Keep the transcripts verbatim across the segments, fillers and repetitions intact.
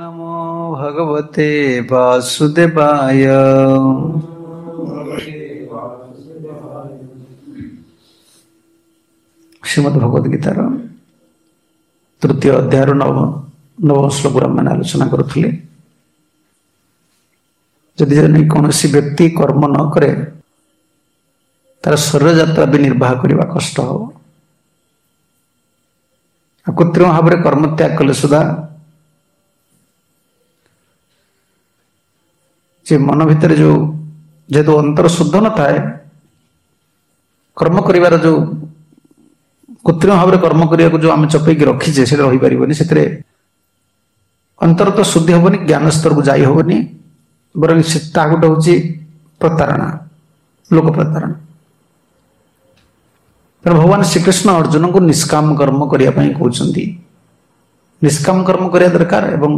नमो भगवते वासुदेवाय। श्रीमद् भगवद गीतार तृतीय अध्याय नव नव श्लोक मैंने आलोचना करुले। जदि जन कौन व्यक्ति कर्म न करे तार शरीर यात्रा भी निर्वाह करने कष्ट हो। कृत्रिम भाव में कर्म त्याग कले सुधा जे मन भितर जो जेहेतु अंतर शुद्ध न थाए कर्म करिवार जो कृत्रिम भाव में कर्म करने को जो आम चपेकी रखीचे से रही पारबनी से अंतर तो शुद्धि हेनी ज्ञान स्तर को जाई हेनी बर गोटे हूँ प्रतारणा लोक प्रतारणा। तेणु भगवान श्रीकृष्ण अर्जुन को निष्काम कर्म करने कहते निष्काम कर्म करने दरकार एवं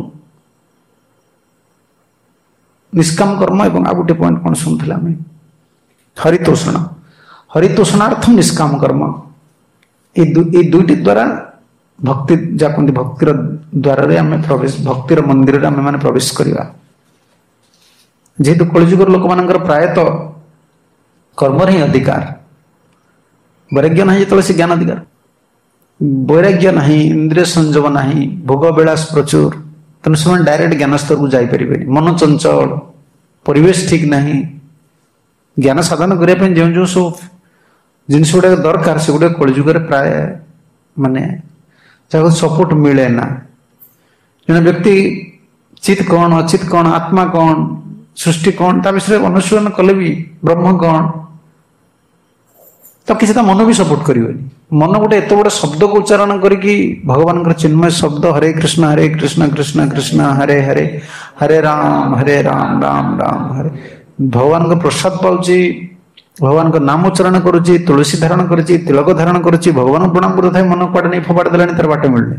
निष्काम कर्म एवं आ गोटे पॉइंट कौन शुणुला हरितोषण हरितोषणार्थम निष्काम कर्म ये दुईटी द्वारा भक्ति जहाँ कहते भक्तिर द्वार आम प्रवेश भक्तिर मंदिर आम मैंने प्रवेश करवा। जेहेतु कलिजुगर लोक मान प्रायतः कर्म ही अधिकार वैराग्य ना जो से ज्ञान अधिकार वैराग्य ना इंद्रिय संयम ना भोग विलास प्रचुर तेणु से डायरेक्ट ज्ञान स्तर को जापर मन चंचल परिवेश ठीक ना ज्ञान साधन करने जो जो सब जिनस गुड़ा दरकार से गुड़ा कलिजुगर प्राय माने जहाँ सपोर्ट मिले ना। जन व्यक्ति चित कौन अचित कौन आत्मा कौन सृष्टि कौन ता विषय अनुशीलन कले भी ब्रह्म कौन तो किसी मन भी सपोर्ट करिवनी। मन गोटे एत बड़ा शब्द को उच्चारण करके भगवान चिन्मय शब्द हरे कृष्ण हरे कृष्ण कृष्ण कृष्ण हरे हरे हरे राम हरे राम राम राम हरे भगवान का प्रसाद पाऊँची भगवान का नाम उच्चारण करुच्ची तुलसी धारण करुच्ची तिलक धारण करुच्ची भगवान प्रणाम कर मन कुआडे नहीं फोपाड़ देलानी तार बाट मिलने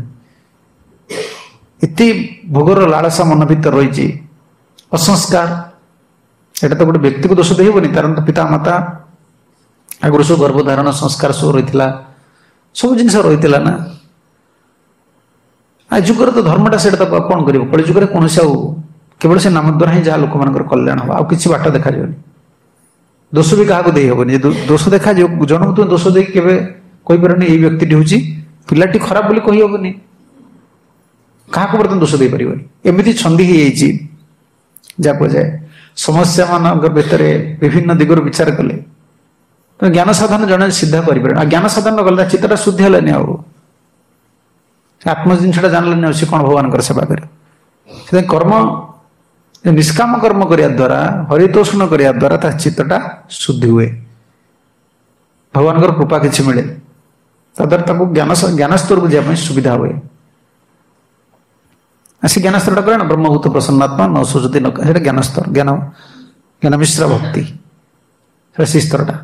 इति भोगर लालसा मन भीतर रही असंस्कार। एटा तो गोटे व्यक्ति को दोष देहबनी तार तो पिता माता आगुरी सब गर्भधारण संस्कार सब रही सब जिन रही ना आ जुगर तो धर्मटा से कौन कर कलिजुगर कौन से केवल से नाम द्वारा ही जहाँ लोक मान कल्याण हम आउ कि बाट देखा दोष भी क्या दे हेनी दोष देखा जन को तुम दोष देख कहींपारे ये व्यक्ति हूँ पिलाटी खराब बोली कही हेनी क्या बर्तमान दोष दे पार एमती छंदी जहाँ को जाए समस्या मान भीतर विभिन्न दिगर विचार कले तो ज्ञान साधन जन सीधा कर ज्ञान साधन गला चित्तटा शुद्धि है आत्म जिनसा जानलानी सी कौन भगवान सेवा करे कर्म निष्काम कर्म करने द्वारा हरितोषण करने द्वारा ता चित्तटा शुद्धि हुए भगवान कृपा किसी मिले तद्वारा ज्ञान ज्ञान स्तर को जावाई सुविधा हुए आसी ज्ञान स्तर कह ब्रह्मभूत प्रसन्नात्मा न सुचती न ज्ञान स्तर ज्ञान ज्ञान मिश्रा भक्ति से स्तरटा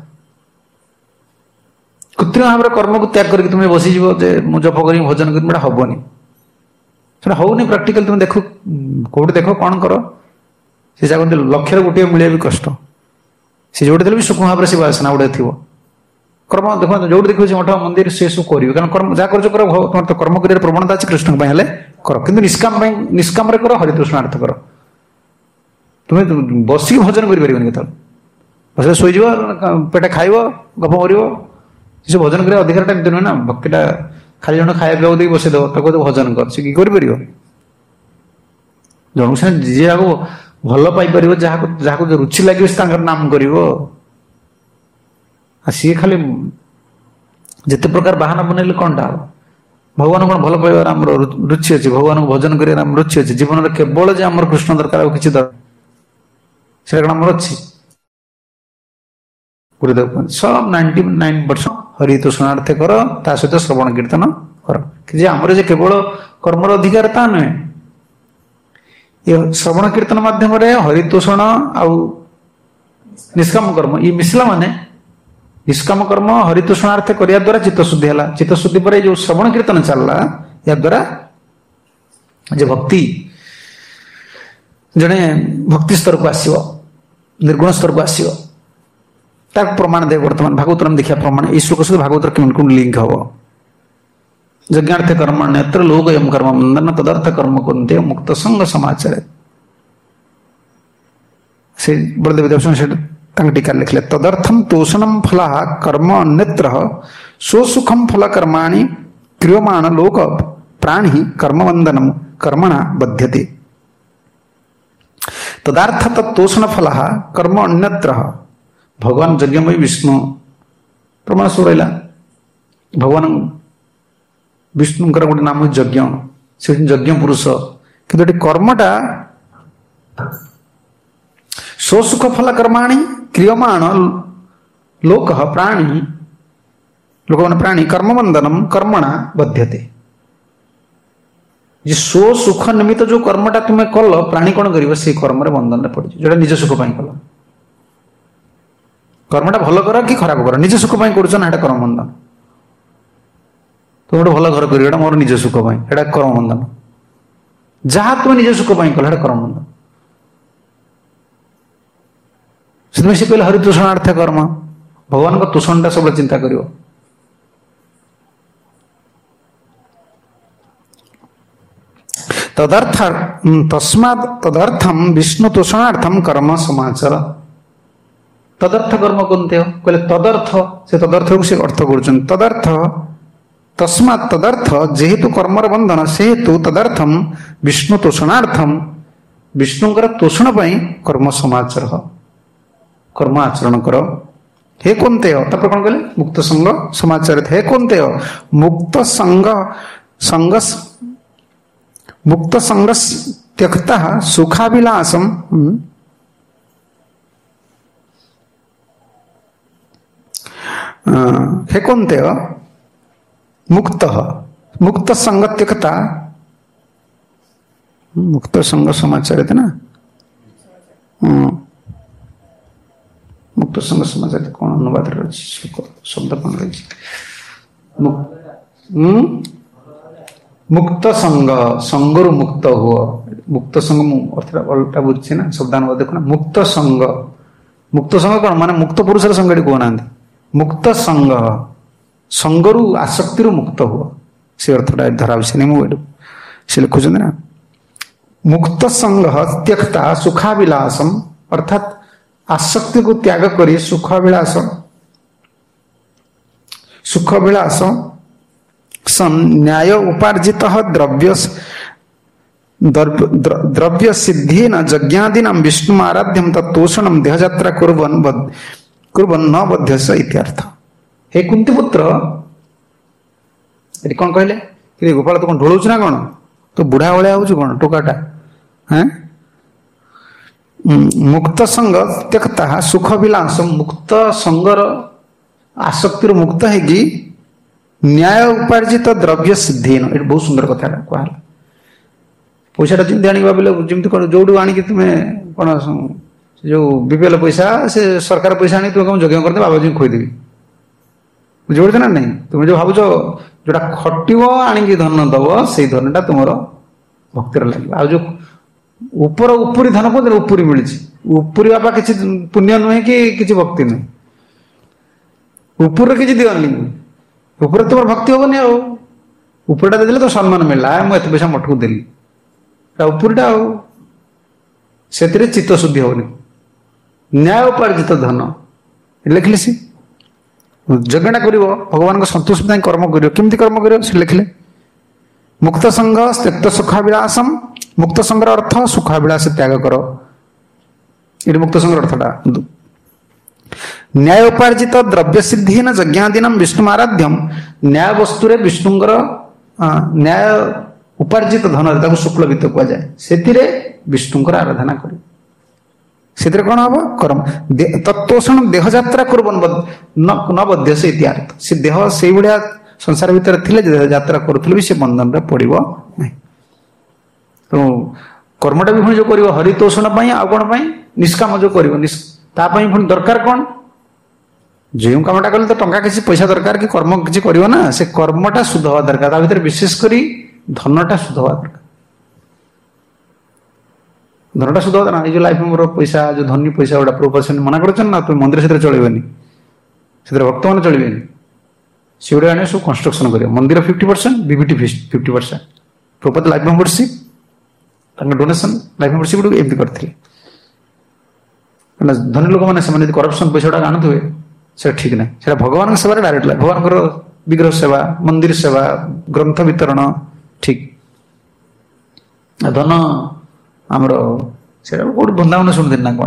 कृत्रिम भाव में कर्म को त्याग करके तुम्हें बसीज मु जप कर भजन कर हेनी से होनी प्राक्टिकल तुम देख कौटे देख कौन कर से जगह लक्ष्य गोटे मिले भी कष्ट सी जो भी सुख भाव से वासना गोटे थी कर्म देख जो देखिए मठ मंदिर से सब करेंगे कारण कर्म जहाँ कर तुम तो कर्म कर प्रवणता अच्छी कृष्ण कर कि निष्काम निष्काम कर हरितोषणार्थ कर तुम्हें बसिक भजन कर बस शोज पेट खाइब गप कर से भजन कर अधिकार टाइम नुहे ना भक्तिटा खाली जन खाया पीवा देख बसई दब तो भजन कर सी कर जन से जी भल पाइपर जहाँ रुचि लगे से नाम कर सी खाली जिते प्रकार बाहाना बनइले कौन टा भगवान कौन भल पाइबार आम रुचि अच्छी भगवान को भजन कर रुचि अच्छी जीवन में केवल जे आम कृष्ण दरकार किसी दरकार कौन आम अच्छी गुरुदेव सब नाइंटी नाइन परसेंट हरितोषणार्थ कर ता सहित श्रवण कीर्तन कर कि आमर जे केवल कर्मर अधिकार ता नुहे ये श्रवण कीर्तन माध्यम हरितोषण आउ निष्काम कर्म ये मिसला माने निष्काम कर्म हरितोषणार्थ करने द्वारा चित्तशुद्धि है चित्तशुद्धि पर जो श्रवण कीर्तन चलला या द्वारा जो भक्ति जड़े भक्ति स्तर को आसो निर्गुण स्तर को आसो प्रमाण दे वर्तमान भागवत देखिए प्रमाण इस श्लोक सहित भागवत कौन लिंक हम यज्ञार्थ कर्म नेत्र लोक एवं कर्म बंधन तदर्थ कर्म कुंते मुक्त संग समाचार से बलदेव दर्शन से टीका लिखले तदर्थम तोषणम फल कर्म अन्यत्र स्वसुखम फल कर्माणि क्रियमाण लोक प्राणी कर्मवंदनम कर्मणा बध्यते तदार्थ तत्तोषण फल कर्म अन्यत्र भगवान यज्ञमय विष्णु प्रमाण सब रहा भगवान विष्णुकर गोटे नाम यज्ञ से यज्ञ पुरुष कि कर्मटा स्वसुख फल कर्माणि क्रियमाण लोक प्राणी लोक मान प्राणी कर्मबंधनम कर्मणा बध्यते जे स्व सुख निमित्त जो कर्मटा तुम्हें कल प्राणी कौन कर से कर्म बंधन पड़ जो निज सुख कल कर्मटा भल कर कि खराब कर निज सुख कर कर्म बंधन तुम गोटे भल घर कर मोर निज सुख कर्म बंधन जहाँ तुम निज सुख कल कर्म बंधन से कहले हरितोषणार्थ कर्म भगवान का तोषणटा सब चिंता कर तदर्थ तस्मात् तदर्थम विष्णु तोषणार्थम कर्म समाचार तदर्थ कर्म कौनते हो कहले तदर्थ से तदर्थ को से अर्थ कर तदर्थ तस्मात् तदर्थ जेहेतु कर्मर बंधन से हेतु तदर्थम विष्णु तोषणार्थम विष्णुकर तोषण पर कर्म समाचार कर्म आचरण कर हे कौनते हो तब कौन कहले मुक्त संग समाचारित हे कौनते हो मुक्त संग संग मुक्त संग त्यक्ता सुखाभिलाषम हे कौनते हो मुक्त मुक्त संग त्यक्ता मुक्त संग समाचारित ना मुक्त संग समाचार कौन अनुवाद रही शब्द कौन रही मुक्त संग संगरु मुक्त हुआ मुक्त संग अर्थात बुझे ना शब्दानुवाद देखो ना मुक्त संग मुक्त संग कौन माने मुक्त पुरुष संगठी कहना मुक्त संग संगरु आसक्ति मुक्त हुआ से अर्थटा धरा विषय मुझे से लिखुं ना मुक्त संग त्यक्ता सुखाभिलाषम अर्थात आसक्ति को त्याग करी सुखाभिलाष सुखाभिलाष सन न्याय उपार्जित द्रव्य द्रव्य सिद्धि न यज्ञादीना विष्णु आराध्यम तत्तोषणम देहयात्रा कुर्वन् कुर्वन् न बध्यस्य इत्यर्थ हे कुंती पुत्र ये कौन कहले कि गोपाल तो कौन ढोलुच ना कौन तो बुढ़ा भलिया होछु कौन टोकाटा हैं मुक्त संग त्यक्ता सुख विलास मुक्त संगर आसक्ति मुक्त है कि न्याय उपार्जित द्रव्य सिद्धि ये बहुत सुंदर कथा कहला पैसा जमी आने जमी कौन जो आनिक तुम्हें कौन जो बीपीएल पैसा से सरकार पैसा आनी तुम यज्ञ करदे बाबाजी खोईदेवी बुझे ना नहीं तुम जो भावुच जोटा खटिव आणिकी धन दब से धनटा तुम भक्तिर लगे आ जो ऊपर उपरी धन को उपरी मिली उपरी बापा किसी पुण्य नुहे कि किसी भक्ति नुहे ऊपर किसी दिवनी ऊपर तुम भक्ति हेनी आउपरटा देदेले तो सम्मान मिलला मुझे पैसा मठ को देली उपरटा से चित्त शुद्धि होनी न्याय उपार्जित धन लिखले सी यज्ञटा कर भगवान को संतोष कर्म कर केमती कर्म कर लिखले मुक्त संघ त्यक्त सुखाभिलाषम मुक्त संघर अर्थ सुखाभिलाष त्याग कर ये मुक्त संघर अर्थटा न्याय उपार्जित द्रव्य सिद्धि न यज्ञादीना विष्णु आराध्यम न्याय वस्तुरे विष्णुंकर न्याय उपार्जित धन शुक्ल गीत कह जाए से विष्णुंकर आराधना कर से कौन हम कर्म तत्तोषण देह यात्रा कुर्बन न बध्य से इत्यार्थ से देह से भाया संसार भितर थिले देह यात्रा करुले भी से बंधन पड़ो ना तो कर्मटा भी पुणी जो कर हरितोषण आ कौन निष्काम जो कर पुणी दरकार कौन जो कामटा कले तो टंका किसी पैसा दरकार कि कर्म किसी कर ना से कर्मटा शुद्ध हवा दरकार भीतर विशेषकर धनटा शुद्ध हवा दरकार धनटा शुद्ध होता ना ये लाइफ मोर पैसा जो धनी पैसा गुड़ा प्रभु मना कर तुम मंदिर से चलबेनि से भक्त मैंने चलबेनि ସେଗୁଡ଼ା ଆଣି ସବୁ କନଷ୍ଟ୍ରକ୍ସନ କରିବ। ମନ୍ଦିର ଫିଫ୍ଟି ପରସେଣ୍ଟ ବିବିଟି fifty percent propose life membership ତାଙ୍କ ଡୋନେସନ୍ ଲାଇଫ୍ ମେମ୍ବରସିପ୍ ଗୁଡ଼ିକୁ ଏମିତି କରିଥିଲେ। କାରଣ ଧନୀ ଲୋକମାନେ ସେମାନେ ଯଦି କରପସନ୍ ପଇସା ଗୁଡ଼ାକ ଆଣୁଥିବେ ସେଇଟା ଠିକ୍ ନାହିଁ। ସେଇଟା ଭଗବାନଙ୍କ ସେବାରେ ଡାଇରେକ୍ଟ ଲାଗେ। ଭଗବାନଙ୍କର ବିଗ୍ରହ ସେବା, ମନ୍ଦିର ସେବା, ଗ୍ରନ୍ଥ ବିତରଣ ଠିକ୍। ଧନ ଆମର ସେଇଟା କୋଉଠି ବୃନ୍ଦାବନ ଶୁଣିଥିଲି ନା କ'ଣ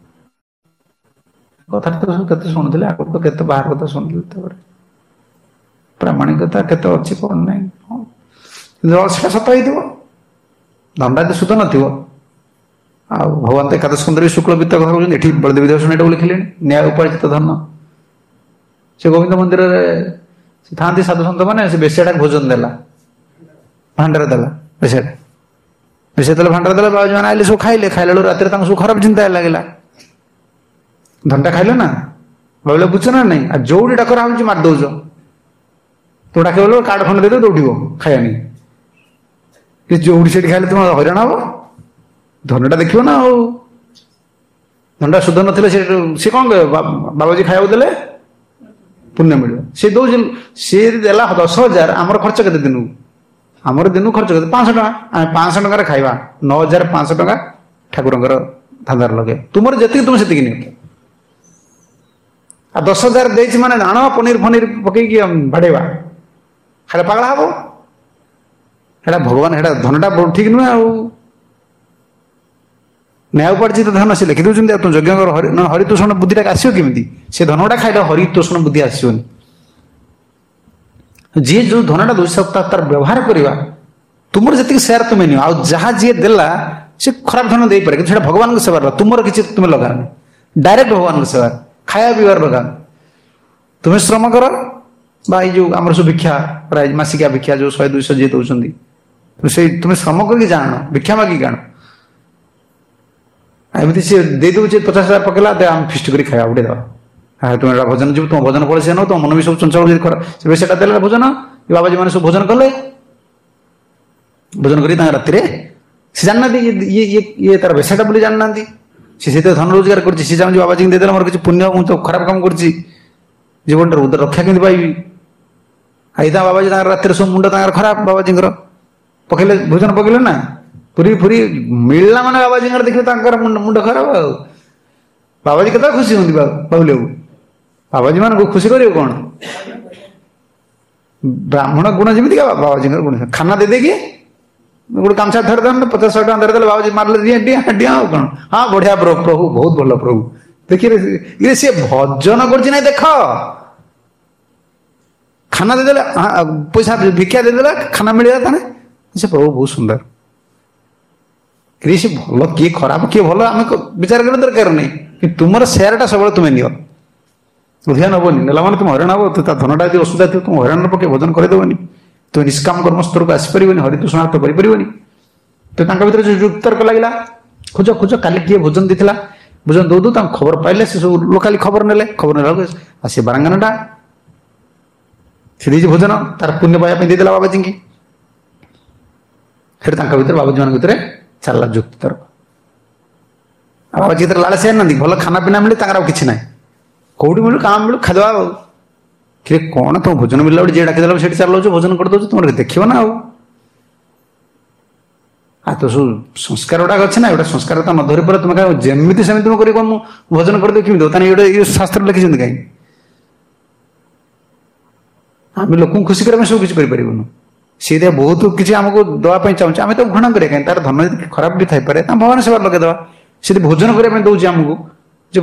କଥାଟା ତ ସବୁ କେତେ ଶୁଣୁଥିଲେ ଆଗରୁ ତ କେତେ ବାହାର କଥା ଶୁଣୁଥିଲେ। ତାପରେ ପ୍ରାମାଣିକତା କେତେ ଅଛି କ'ଣ ନାହିଁ ସେଟା ସତ ହେଇଥିବ। ଧନଟା ଯଦି ସୁଧ ନଥିବ ଆଉ ଭଗବାନ ତ ଏକାଦଶ ସ୍କନ୍ଧରେ ଶୁକ୍ଳ ବିତ୍ତ କଥା କହୁଛନ୍ତି। ଏଠି ବଳଦେବ ଦେବସ୍ୱାମୀ ଏଟାକୁ ଲେଖିଲେଣି ନ୍ୟାୟ ଉପାର୍ଜିତ ଧନ। ସେ ଗୋବିନ୍ଦ ମନ୍ଦିରରେ ଥାଆନ୍ତି ସାଧୁ ସନ୍ଥ ମାନେ ସେ ବେଶ୍ୟାଟାକୁ ଭୋଜନ ଦେଲା, ଭାଣ୍ଡାର ଦେଲା, ବେଶ୍ୟାଟା ବେଶ୍ୟା ଦେଲେ ଭାଣ୍ଡାର ଦେଲା। ବାବାଜୀ ମାନେ ଆଇଲେ ସବୁ ଖାଇଲେ, ଖାଇଲା ବେଳକୁ ରାତିରେ ତାଙ୍କୁ ସବୁ ଖରାପ ଚିନ୍ତା ଲାଗିଲା। ଧନଟା ଖାଇଲ ନା ଭାବିଲେ ବୁଝୁଛ ନା ନାଇଁ, ଆଉ ଯୋଉଠି ଡାକରା ହଉଛି ମାରି ଦଉଛ। ତୁ ଡାକିବ କାର୍ଡ ଖଣ୍ଡେ ଦେଇଦେବ ଦୌଡ଼ିବ ଖାଇବାନି। ଯୋଉଠି ସେଠି ଖାଇଲେ ତୁମ ହଇରାଣ ହବ। ଧନଟା ଦେଖିବ ନା ଆଉ। ଧନଟା ଶୁଦ୍ଧ ନଥିଲେ ସେ ସେ କ'ଣ କହିବ ବାବାଜୀ ଖାଇବାକୁ ଦେଲେ ପୁଣ୍ୟ ମିଳିବ। ସେ ଦଉଛି ସିଏ ଦେଲା ଦଶ ହଜାର ଆମର ଖର୍ଚ୍ଚ କେତେ ଦିନକୁ? ଆମର ଦିନକୁ ଖର୍ଚ୍ଚ କେତେ? ପାଞ୍ଚଶହ ଟଙ୍କା। ଆମେ ପାଞ୍ଚଶହ ଟଙ୍କାରେ ଖାଇବା, ନଅ ହଜାର ପାଞ୍ଚଶହ ଟଙ୍କା ଠାକୁରଙ୍କର ଧାନ୍ଦାରେ ଲଗେଇବା। ତୁମର ଯେତିକି ତୁମେ ସେତିକି ନିଅ। ଆଉ ଦଶ ହଜାର ଦେଇଛି ମାନେ ଆଣ ପନିର ଫନିର ପକେଇକି ବାଡ଼େଇବା, ଖାଇଲେ ପାଗଳା ହବ। ସେଟା ଭଗବାନ ସେଟା ଧନଟା ଠିକ ନୁହେଁ। ଆଉ ନ୍ୟାୟ ଉପାର୍ଜିତ ଧନ ସେ ଲେଖି ଦଉଛନ୍ତି। ଆଉ ଯଜ୍ଞଙ୍କର ହରିତୋଷଣ ବୁଦ୍ଧିଟା ଆସିବ କେମିତି? ସେ ଧନଟା ଖାଇଲେ ହରିତୋଷଣ ବୁଦ୍ଧି ଆସିବନି। ଯିଏ ଯୋଉ ଧନଟା ଦଉଛି ତାର ବ୍ୟବହାର କରିବା। ତୁମର ଯେତିକି ସେୟାର ତୁମେ ନିଅ, ଆଉ ଯାହା ଯିଏ ଦେଲା ସେ ଖରାପ ଧନ ଦେଇପାରେ, କିନ୍ତୁ ସେଟା ଭଗବାନଙ୍କ ସେବାର। ତୁମର କିଛି ତୁମେ ଲଗାନି, ଡାଇରେକ୍ଟ ଭଗବାନଙ୍କ ସେବାର। ଖାଇବା ପିଇବାର ଲଗାନ। ତୁମେ ଶ୍ରମ କର ବା ଏଇ ଯୋଉ ଆମର ସବୁ ଭିକ୍ଷା ପ୍ରାୟ ମାସିକିଆ ଭିକ୍ଷା ଯୋଉ ଶହେ ଦୁଇଶହ ଯିଏ ଦଉଛନ୍ତି, ସେଇ ତୁମେ ଶ୍ରମ କରିକି ଜାଣ, ଭିକ୍ଷା ମାଗିକି ଆଣ। ଏମିତି ସିଏ ଦେଇଦଉଛି ପଚାଶ ହଜାର ପକେଇଲା, ଆମେ ଫିଷ୍ଟ କରି ଖାଇବା ଗୋଟେ ଦେବା। ତୁମେ ଏଟା ଭୋଜନ ଯିବୁ, ତୁମ ଭୋଜନ ପଳେଇ ନବ, ତୁମ ମନ ବି ସବୁ ଚଞ୍ଚଳ ଖରାପ। ସେଟା ଦେଲେ ଭୋଜନ, ବାବାଜୀ ମାନେ ସବୁ ଭୋଜନ କଲେ। ଭୋଜନ କରି ତାଙ୍କ ରାତିରେ ସେ ଜାଣିନାହାନ୍ତି ଇଏ ଇଏ ଇଏ ତାର ବେଶାଟା ବୋଲି ଜାଣିନାହାନ୍ତି। ସେ ସେଥିରେ ଧନ ରୋଜଗାର କରୁଛି। ସେ ଚାହୁଁଛି ବାବାଜୀଙ୍କୁ ଦେଇଦେଲେ ମୋର କିଛି ପୁଣ୍ୟ, ମୁଁ ତ ଖରାପ କାମ କରୁଛି, ଜୀବନଟାର ଉଦର ରକ୍ଷା କେମିତି ପାଇବି? ଆଇତା ବାବାଜୀ ତାଙ୍କର ରାତିରେ ସବୁ ମୁଣ୍ଡ ତାଙ୍କର ଖରାପ। ବାବାଜୀଙ୍କର ପକେଇଲେ ଭୋଜନ ପକେଇଲେ ନା ପୁରୀ ଫୁରୀ ମିଳିଲା ମାନେ ବାବାଜୀଙ୍କର ଦେଖିଲେ ତାଙ୍କର ମୁଣ୍ଡ ଖରାପ। ଆଉ ବାବାଜୀ କେତେ ଖୁସି ହୁଅନ୍ତି ବାବୁଲି ବାବୁ। ବାବାଜୀ ମାନଙ୍କୁ ଖୁସି କରିବ କ'ଣ? ବ୍ରାହ୍ମଣ ଗୁଣ ଯେମିତିକା ବାବାଜୀଙ୍କର ଗୁଣ। ଖାନା ଦେଇଦେଇକି ଗୋଟେ ଗାମଛା ଧରିଦେଲେ, ପଚାଶ ଶହ ଟଙ୍କା ଧରିଦେଲେ, ବାବାଜୀ ମାରିଲେ ଡିଆଁ ଡିଆଁ ଡିଆଁ। ଆଉ କ'ଣ? ହଁ ବଢିଆ ପ୍ରଭୁ, ବହୁତ ଭଲ ପ୍ରଭୁ। ଦେଖିଲେ ଇଏ ସିଏ ଭଜନ କରୁଛି ନାଇଁ ଦେଖ। ଖାନା ଦେଇଦେଲେ, ପଇସା ଭିକ୍ଷା ଦେଇଦେଲେ, ଖାନା ମିଳିଲା ତାନେ ସେ ପ୍ରଭୁ ବହୁତ ସୁନ୍ଦର। କିଏ ସେ ଭଲ କିଏ ଖରାପ କିଏ ଭଲ ଆମେ ବିଚାର କରିବା ଦରକାର ନାହିଁ। କିନ୍ତୁ ତୁମର ସେୟାରଟା ସବୁବେଳେ ତୁମେ ନିଅ। ଅଧିକା ନବନି, ନେଲା ମାନେ ତୁମ ହଇରାଣ ହବ। ତା ଧନଟା ଯଦି ଅସୁବିଧା ଥିବ ତୁମ ହଇରାଣ ପକେଇ ଭୋଜନ କରିଦେବନି। ତୁମେ ନିଷ୍କାମ କର୍ମ ସ୍ତରକୁ ଆସିପାରିବନି, ହରିତୋଷଣାର୍ଥ କରିପାରିବନି। ତ ତାଙ୍କ ଭିତରେ ଯୋଉ ଯୁକ୍ତର୍କ ଲାଗିଲା, ଖୋଜ ଖୋଜ କାଲି କିଏ ଭୋଜନ ଦେଇଥିଲା, ଭୋଜନ ଦଉ ଦଉ ତାଙ୍କୁ ଖବର ପାଇଲେ। ସେ ସବୁ ଲୋକାଲି ଖବର ନେଲେ। ଖବର ନେଲା ବେଳକୁ ସେ ବାରାଙ୍ଗନାଟା ସେ ଦେଇଛି ଭୋଜନ, ତାର ପୁଣ୍ୟ ପାଇବା ପାଇଁ ଦେଇଦେଲା ବାବାଜୀଙ୍କି। ସେଠି ତାଙ୍କ ଭିତରେ ବାବାଜୀ ମାନଙ୍କ ଭିତରେ ଚାଲିଲା ଯୁକ୍ତର୍କ। ଆଉ ବାବାଜୀ ଭିତରେ ଲାଳ ସେ ନାହାନ୍ତି, ଭଲ ଖାନା ପିନା ମିଳେ, ତାଙ୍କର ଆଉ କିଛି ନାହିଁ। କୋଉଠି ମିଳୁ କାମ ମିଳୁ ଖାଇଦେବା। ଆଉ କିରେ କ'ଣ ତମ ଭୋଜନ ମିଳିଲା ଗୋଟେ ଯିଏ ଡାକିଦେଲା ସେଠି ଚାଲୁଛ ଭୋଜନ କରିଦେଉଛି, ତୁମର ଦେଖିବ ନା। ଆଉ ଆଉ ତ ସବୁ ସଂସ୍କାର ଗୁଡାକ ଅଛି ନା, ଗୋଟେ ସଂସ୍କାର ତ ନ ଧରି ପରେ ତୁମେ କାହିଁ ଯେମିତି ସେମିତି ତୁମେ କରିବ, ମୁଁ ଭୋଜନ କରିଦେବି କେମିତି? ତାହେଲେ ଗୋଟେ ଇଏ ଶାସ୍ତ୍ର ଲେଖିଛନ୍ତି କାହିଁ? ଆମେ ଲୋକଙ୍କୁ ଖୁସି କରିବା ପାଇଁ ସବୁ କିଛି କରିପାରିବୁନୁ। ସିଏ ବହୁତ କିଛି ଆମକୁ ଦେବା ପାଇଁ ଚାହୁଁଛି, ଆମେ ତ ଘୃଣା କରିବା କାହିଁ? ତାର ଧନ ଯଦି ଖରାପ ବି ଥାଇପାରେ, ତା ଭଗବାନ ସେବା ଲଗେଇଦେବା। ସେ ଯଦି ଭୋଜନ କରିବା ପାଇଁ ଦଉଛି ଆମକୁ, ଯେ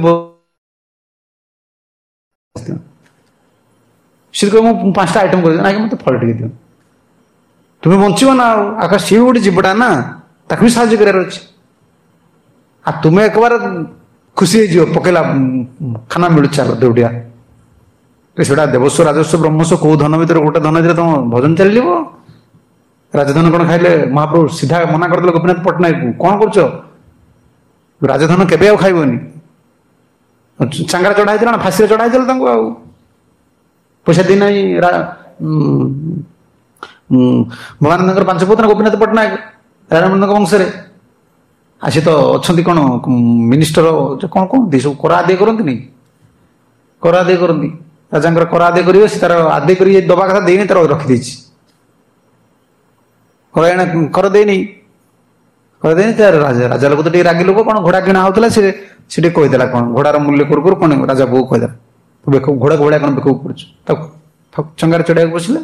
ସେ କହିବ ମୁଁ ପାଞ୍ଚଟା ଆଇଟମ କରିଦେବି, ନାଇଁ ମତେ ଫଳ ଟିକେ ଦିଅ। ତୁମେ ବଞ୍ଚିବ ନା। ଆଉ ଆକାଶ ସିଏ ଗୋଟେ ଜୀବଟା ନା, ତାକୁ ବି ସାହାଯ୍ୟ କରିବାର ଅଛି। ଆଉ ତୁମେ ଏକବାର ଖୁସି ହେଇଯିବ, ପକେଇଲା ଖାନା ମିଳୁଛି ଚାଲ ଦୌଡ଼ିଆ। ସେଟା ଦେବସ୍ୱ ରାଜସ୍ୱ ବ୍ରହ୍ମସ୍ୱ କୋଉ ଧନ ଭିତରେ ଗୋଟେ ଧନ ଭିତରେ ତମ ଭଜନ ଚାଲିଯିବ। ରାଜଧନ କ'ଣ ଖାଇଲେ? ମହାପ୍ରଭୁ ସିଧା ମନା କରିଦେଲେ ଗୋପୀନାଥ ପଟ୍ଟନାୟକକୁ, କ'ଣ କରୁଛ? ରାଜଧନ କେବେ ଆଉ ଖାଇବନି। ଚାଙ୍ଗାରେ ଚଢା ହେଇଥିଲା ନା ଫାଶୀରେ ଚଢା ହେଇଥିଲା ତାଙ୍କୁ। ଆଉ ପଇସା ଦେଇନାହିଁ ଭବାନନ୍ଦଙ୍କର ପାଞ୍ଚ ପୁତ୍ର ଗୋପୀନାଥ ପଟ୍ଟନାୟକ ରାଜାନନ୍ଦଙ୍କ ବଂଶରେ। ଆଉ ସେ ତ ଅଛନ୍ତି କ'ଣ ମିନିଷ୍ଟର କ'ଣ କୁହନ୍ତି ସବୁ କରା ଆଦାୟ କରନ୍ତିନି, କରା ଆଦାୟ କରନ୍ତି। राजा कर आदाय कर तार आदाय कर दबा कथा देनी तार रखिदे कर देनी कर देनी राजा राजा लोक तो रागी लोक कौन घोड़ा किणा होता से कहीदेला कौन घोड़ार मूल्य कर कौन राजा बो कहीदेला बेक घोड़ा घोड़ा कौन बेक पड़ू चंगार चढ़ाई बसले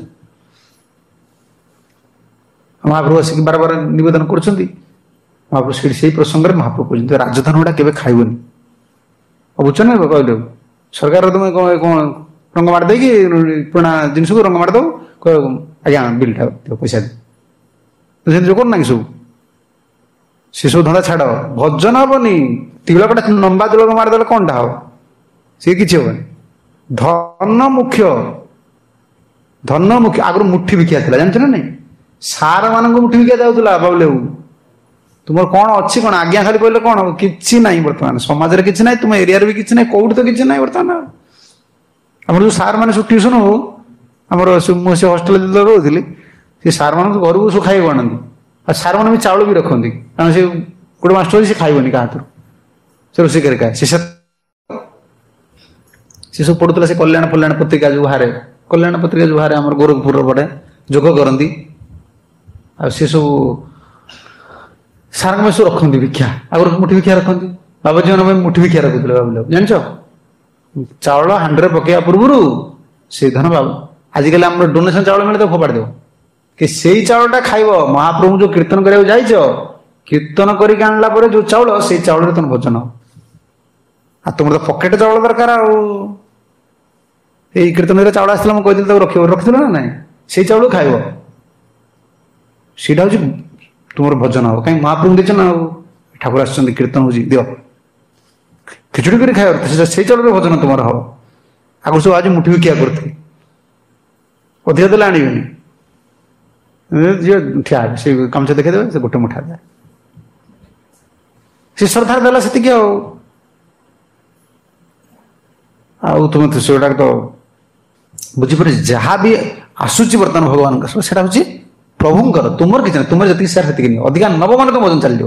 महाप्रभु आसिक बार बार नवेदन कर महाप्रभु से प्रसंग में महाप्रभु कहते राजधन गुड़ा के खाइबनी बुझ ना कहले सरकार तुम कौन रंग मारदे कि पुराना जिनस को रंग मारद आज्ञा बिलटा पैसा दे कर ना सब से सब धंदा छाड़ भजन हेनी तिलकटा लंबा तिलक मारिदे कौन टा हम सी कि हेनी धन मुख्य धन मुख्य आगु मुठी भिखिया जानते ना नहीं सार मान मुठी भिखिया जाऊला बाबू तुम कौन अच्छी कौन आज्ञा खाली कहले कौन कि ना बर्तमान समाज में किसी ना तुम एरिया भी किसी ना कौट तो किसी ना बर्तमान आम जो सार मैंने सब ट्यूशन हो आमर मुझे हस्टेल रोली से सार मान घर को सब खाई बनाती और सार मैंने भी चाउल भी रखती कारण से गोटे मास्टर से खाइबनी क्या हाथ से रोषे कर खाए सी सब पढ़ुला से कल्याण कल्याण पत्रिका जो बाहर कल्याण पत्रिका जो बाहर आम गोरखपुर पटे जोग करती सी सब सार में सब रखती भिक्षा आगर मुठी भिक्षा रखती बाबाजी मैंने मुठी भिक्षा रखुले बाबू जान चाउल हांडे पकड़ा पूर्व से धन बाबू आजिकल आम डोनेशन चाउल मिले तो फोपाड़ी देव कि से चाउलटा खाइब महाप्रभु जो कीर्तन कराया जाइच कीर्तन करके आणला परे जो चाउल से चाउल तुम भोजन आ तुम तो पकेट चाउल दरकार आई कीर्तन चाउल आसला मुझे कहती रख रखिल ना ना से चाउल खाइब सीटा हूँ तुम भजन हम कहीं महाप्रभु देच ना ठाकुर आस कीर्तन हो दियो खिचुड़ी कर खाइब से चाउल भजन तुम हम आगु सब आज मुठी भिखिया करते अधिक देले आनबेनि जी ठिया से गामछा देखा से गोटे मुठा दे से श्रद्धा देला से तुम से तो बुझीपर जहाँ भी आसूची बर्तमान भगवान से हूँ प्रभुंर तुमर किसी ना तुम जी सार से नहीं अधिका नव मान तो भजन चल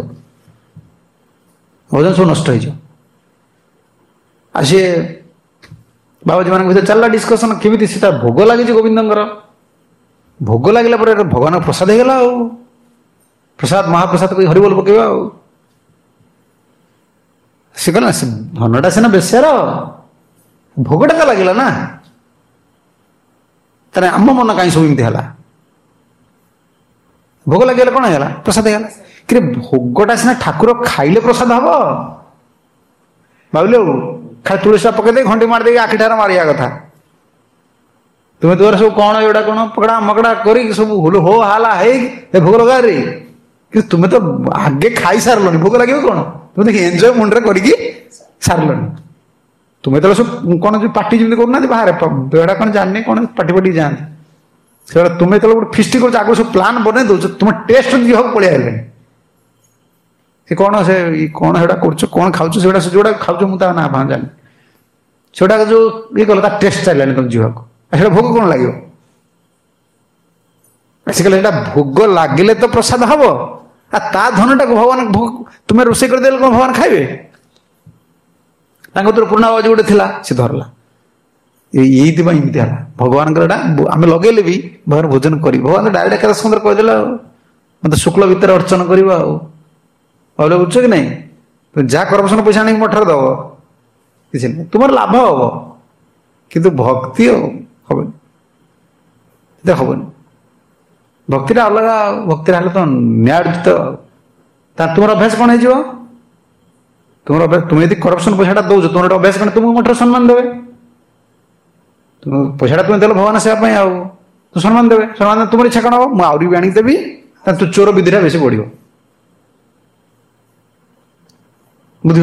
भजन सब नष्ट हो सी बाबाजी मान भर चलला डिस्कसन केमी से भोग लगे गोविंदर भोग लगे भगवान प्रसाद हो गला प्रसाद महाप्रसाद को हरिबोल पकेबा सी कहना धनटा सीना बेस्यार भोगटा तो लगे ना तेरे आम मन कहीं सब इमती है भोग लगे कौन है प्रसाद है कि भोगटा सीना ठाकुर खाइले प्रसाद हम भाविले खाली तुलसी पकईदे घंटी मारदे आखिठार मारिया कथा तुम्हें तुम सब कौन एटा कौन पकड़ा मकड़ा कर सब हुल हो हाला है भोग लगा रे कि तुम्हें तो आगे खाई सारे भोग लगे कौन तुम देख एंजय मुंडे करके सारे तुम्हें तो सब कौन जो पार्टी जमी करना बाहर बेड़ा कौन जानी कौन पार्टी पार्टी जाते तुम्हें तो गोटे फिस्ट कर आगे सब प्लान बन दौ तुम टेस्ट जी पड़े आए से कौन से कौन है कर कौन खाऊ से जोड़ा खाऊ मुझे ना भाँ जानी सेटा जो ये कल टेस्ट चाहिए तुम जीवा से भोग कौन लगे आजिकल भोग लगिले तो प्रसाद हम ता धनटा भगवान भोग तुम्हें रोषे करदे कौन भगवान खाइबे पुराणा बाजी गोटे थी सी धरला ये इमती है भगवान आम लगे भी भगवान भोजन कर भगवान डायरेक्ट एका सुंदर कहीदेला मत शुक्ल भितर अर्चन करवा भाव बुझ कि नहीं तुम जहाँ करपसन पैसा नहीं मठर दब किसी नहीं तुम लाभ हम किंतु भक्ति हम हेनी भक्ति अलग भक्ति तो न्यायोचित तुम अभ्यास कौन हो तुम अभ्यास तुम यदि करपसन पैसा दौच तुम अभ्यास कौन तुमको मठर सम्मान देवे तुम पैसा तुम देल भगवान सेवाई आ तुम सम्मान देवे सम्मान तुम इच्छा कौन हम मुझे भी आनीदेवी तू चोर विधिटा बेस बढ़ बुझी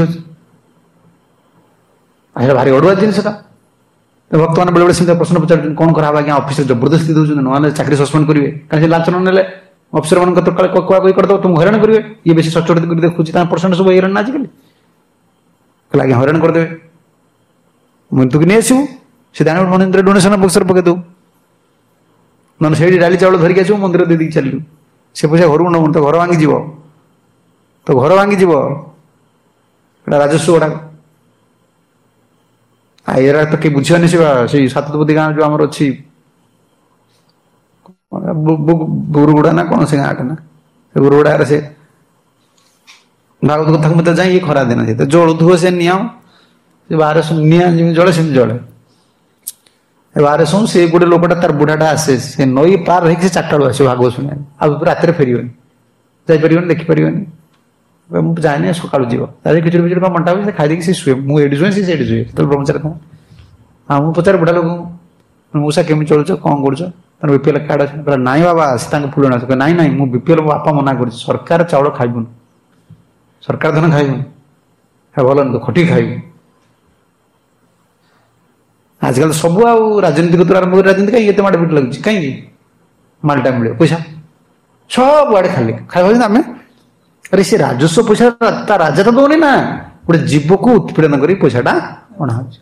भारी अड़ुआ जिनसा भक्त मैंने बेले बेले प्रश्न पचार कौन करा आज्ञा ऑफिस जबरदस्ती दौर ना चाकरी सस्पेंड करेंगे कहीं लाच न ना अफिसर मान कहीं करदे तुम हैरान करेंगे ये बेस सचोट देखुची परसेंट सब हैरान आजिकल कल आज्ञा हैरान करदे मुझे तुक नहीं आसू से दान मंदिर डोनेशन बक्सर पकई दू ना से डाली चाउल धरिक आसू मंदिर दे चलू से पैसा घर न तो घर भांगी जीव तो घर भांगी जीव राजस्व गुड़ाक ଆଇରା ତ କିଏ ବୁଝିବନି। ସେ ସେଇ ସାତପତି ଗାଁ ଯୋଉ ଆମର ଅଛି ବୁରୁଗୁଡା ନା କଣ ସେ ଗାଁଟା ନା, ସେ ବୁରୁଗୁଡାରେ ସେ ଭାଗବତ କଥାକୁ ମତେ ଯାଇ ଖରା ଦିନ ସେ ଜଳୁଥିବ ସେ ନିଆଁ, ସେ ବାହାରେ ନିଆଁ ଯେମିତି ଜଳେ ସେମିତି ଜଳେ। ବାହାରେ ଶୁଣୁ ସେ ଗୋଟେ ଲୋକଟା ତାର ବୁଢାଟା ଆସେ, ସେ ନଈ ପାର ହେଇକି ସେ ଚାରିଟା ବେଳୁ ଆସିବ ଭାଗବତ ଶୁଣିବା, ଆଉ ରାତିରେ ଫେରିବନି, ଯାଇପାରିବନି, ଦେଖିପାରିବନି। ମୁଁ ଯାଏନି, ସକାଳୁ ଯିବ, ତାହେଲେ ଖିଚୁଡ଼ି ଫିଚୁଡ଼ି କଣ ବଣ୍ଟା ହୁଏ, ସେ ଖାଇଦେଇକି ସେ ଶୁଏ। ମୁଁ ଏଇଠି ଶୁଏ, ସେ ସେଇଠି ଶୁଏ। ସେତେବେଳେ ବ୍ରହ୍ମଚାରୀ ଥାଏ। ଆଉ ମୁଁ ପଚାରେ ବୁଢା ଲୋକଙ୍କୁ, ମଉସା କେମିତି ଚଳୁଛ, କଣ କରୁଛ, ତାର ବିପିଏଲ କାର୍ଡ ଅଛି? ନାଇଁ ବାବା, ସେ ତାଙ୍କ ପୁରୁଣା। ନାଇଁ ନାଇଁ, ମୁଁ ବିପିଏଲ ମୋ ବାପା ମନା କରିଛି, ସରକାର ଚାଉଳ ଖାଇବୁନି, ସରକାର ଧନ ଖାଇବୁନି, ଭଲ ନୁହେଁ, ଖଟିକି ଖାଇବୁ। ଆଜିକାଲି ସବୁ ଆଉ ରାଜନୀତିକ ଆରମ୍ଭ କରି ରାଜନୀତି କାହିଁକି ଏତେ ମାଡ ପିଟି ଲାଗୁଛି, କାହିଁକି? ମାଲଟା ମିଳିବ, ପଇସା ସବୁଆଡେ ଖାଲି ଖାଇବା। ଆମେ ଆରେ ସେ ରାଜସ୍ୱ ପଇସା ତା ରାଜା ତ ଦଉନି ନା, ଗୋଟେ ଜୀବକୁ ଉତ୍ପୀଡନ କରି ପଇସାଟା ଅଣାହଉଛି।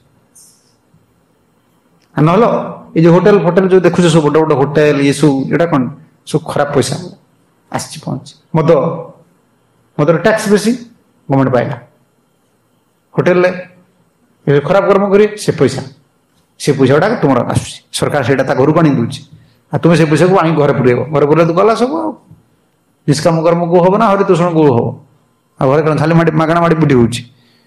ନହେଲେ ଏଇ ଯୋଉ ହୋଟେଲ ଫୋଟେଲ ଯୋଉ ଦେଖୁଛ, ସବୁ ବଡ ବଡ ହୋଟେଲ, ଇଏ ସବୁ ଏଇଟା କଣ ସବୁ ଖରାପ ପଇସା ଆସିଛି ପହଞ୍ଚି। ମଦ ମଦର ଟ୍ୟାକ୍ସ ବେଶୀ, ଗଭର୍ଣ୍ଣମେଣ୍ଟ ପାଇଲା। ହୋଟେଲରେ ଖରାପ କର୍ମ କରି ସେ ପଇସା, ସେ ପଇସା ଗୁଡାକ ତୁମର ଆସୁଛି, ସରକାର ସେଇଟା ତା ଘରକୁ ଆଣି ଦଉଛି, ଆଉ ତୁମେ ସେ ପଇସାକୁ ଆଣି ଘରେ ପୁରେଇବ, ଘରେ ପୁରେଇଲେ ତ ଗଲା ସବୁ। ଆଉ ନିଷ୍କାମ କର୍ମ କୋଉ ହବ ନା ହରିତୋଷଣ କୋଉ ହବ? ଆଉ ଘରେ କଣ ଖାଲି ମାଟି ମାଗଣା ମାଟି ପିଟି ହଉଛି?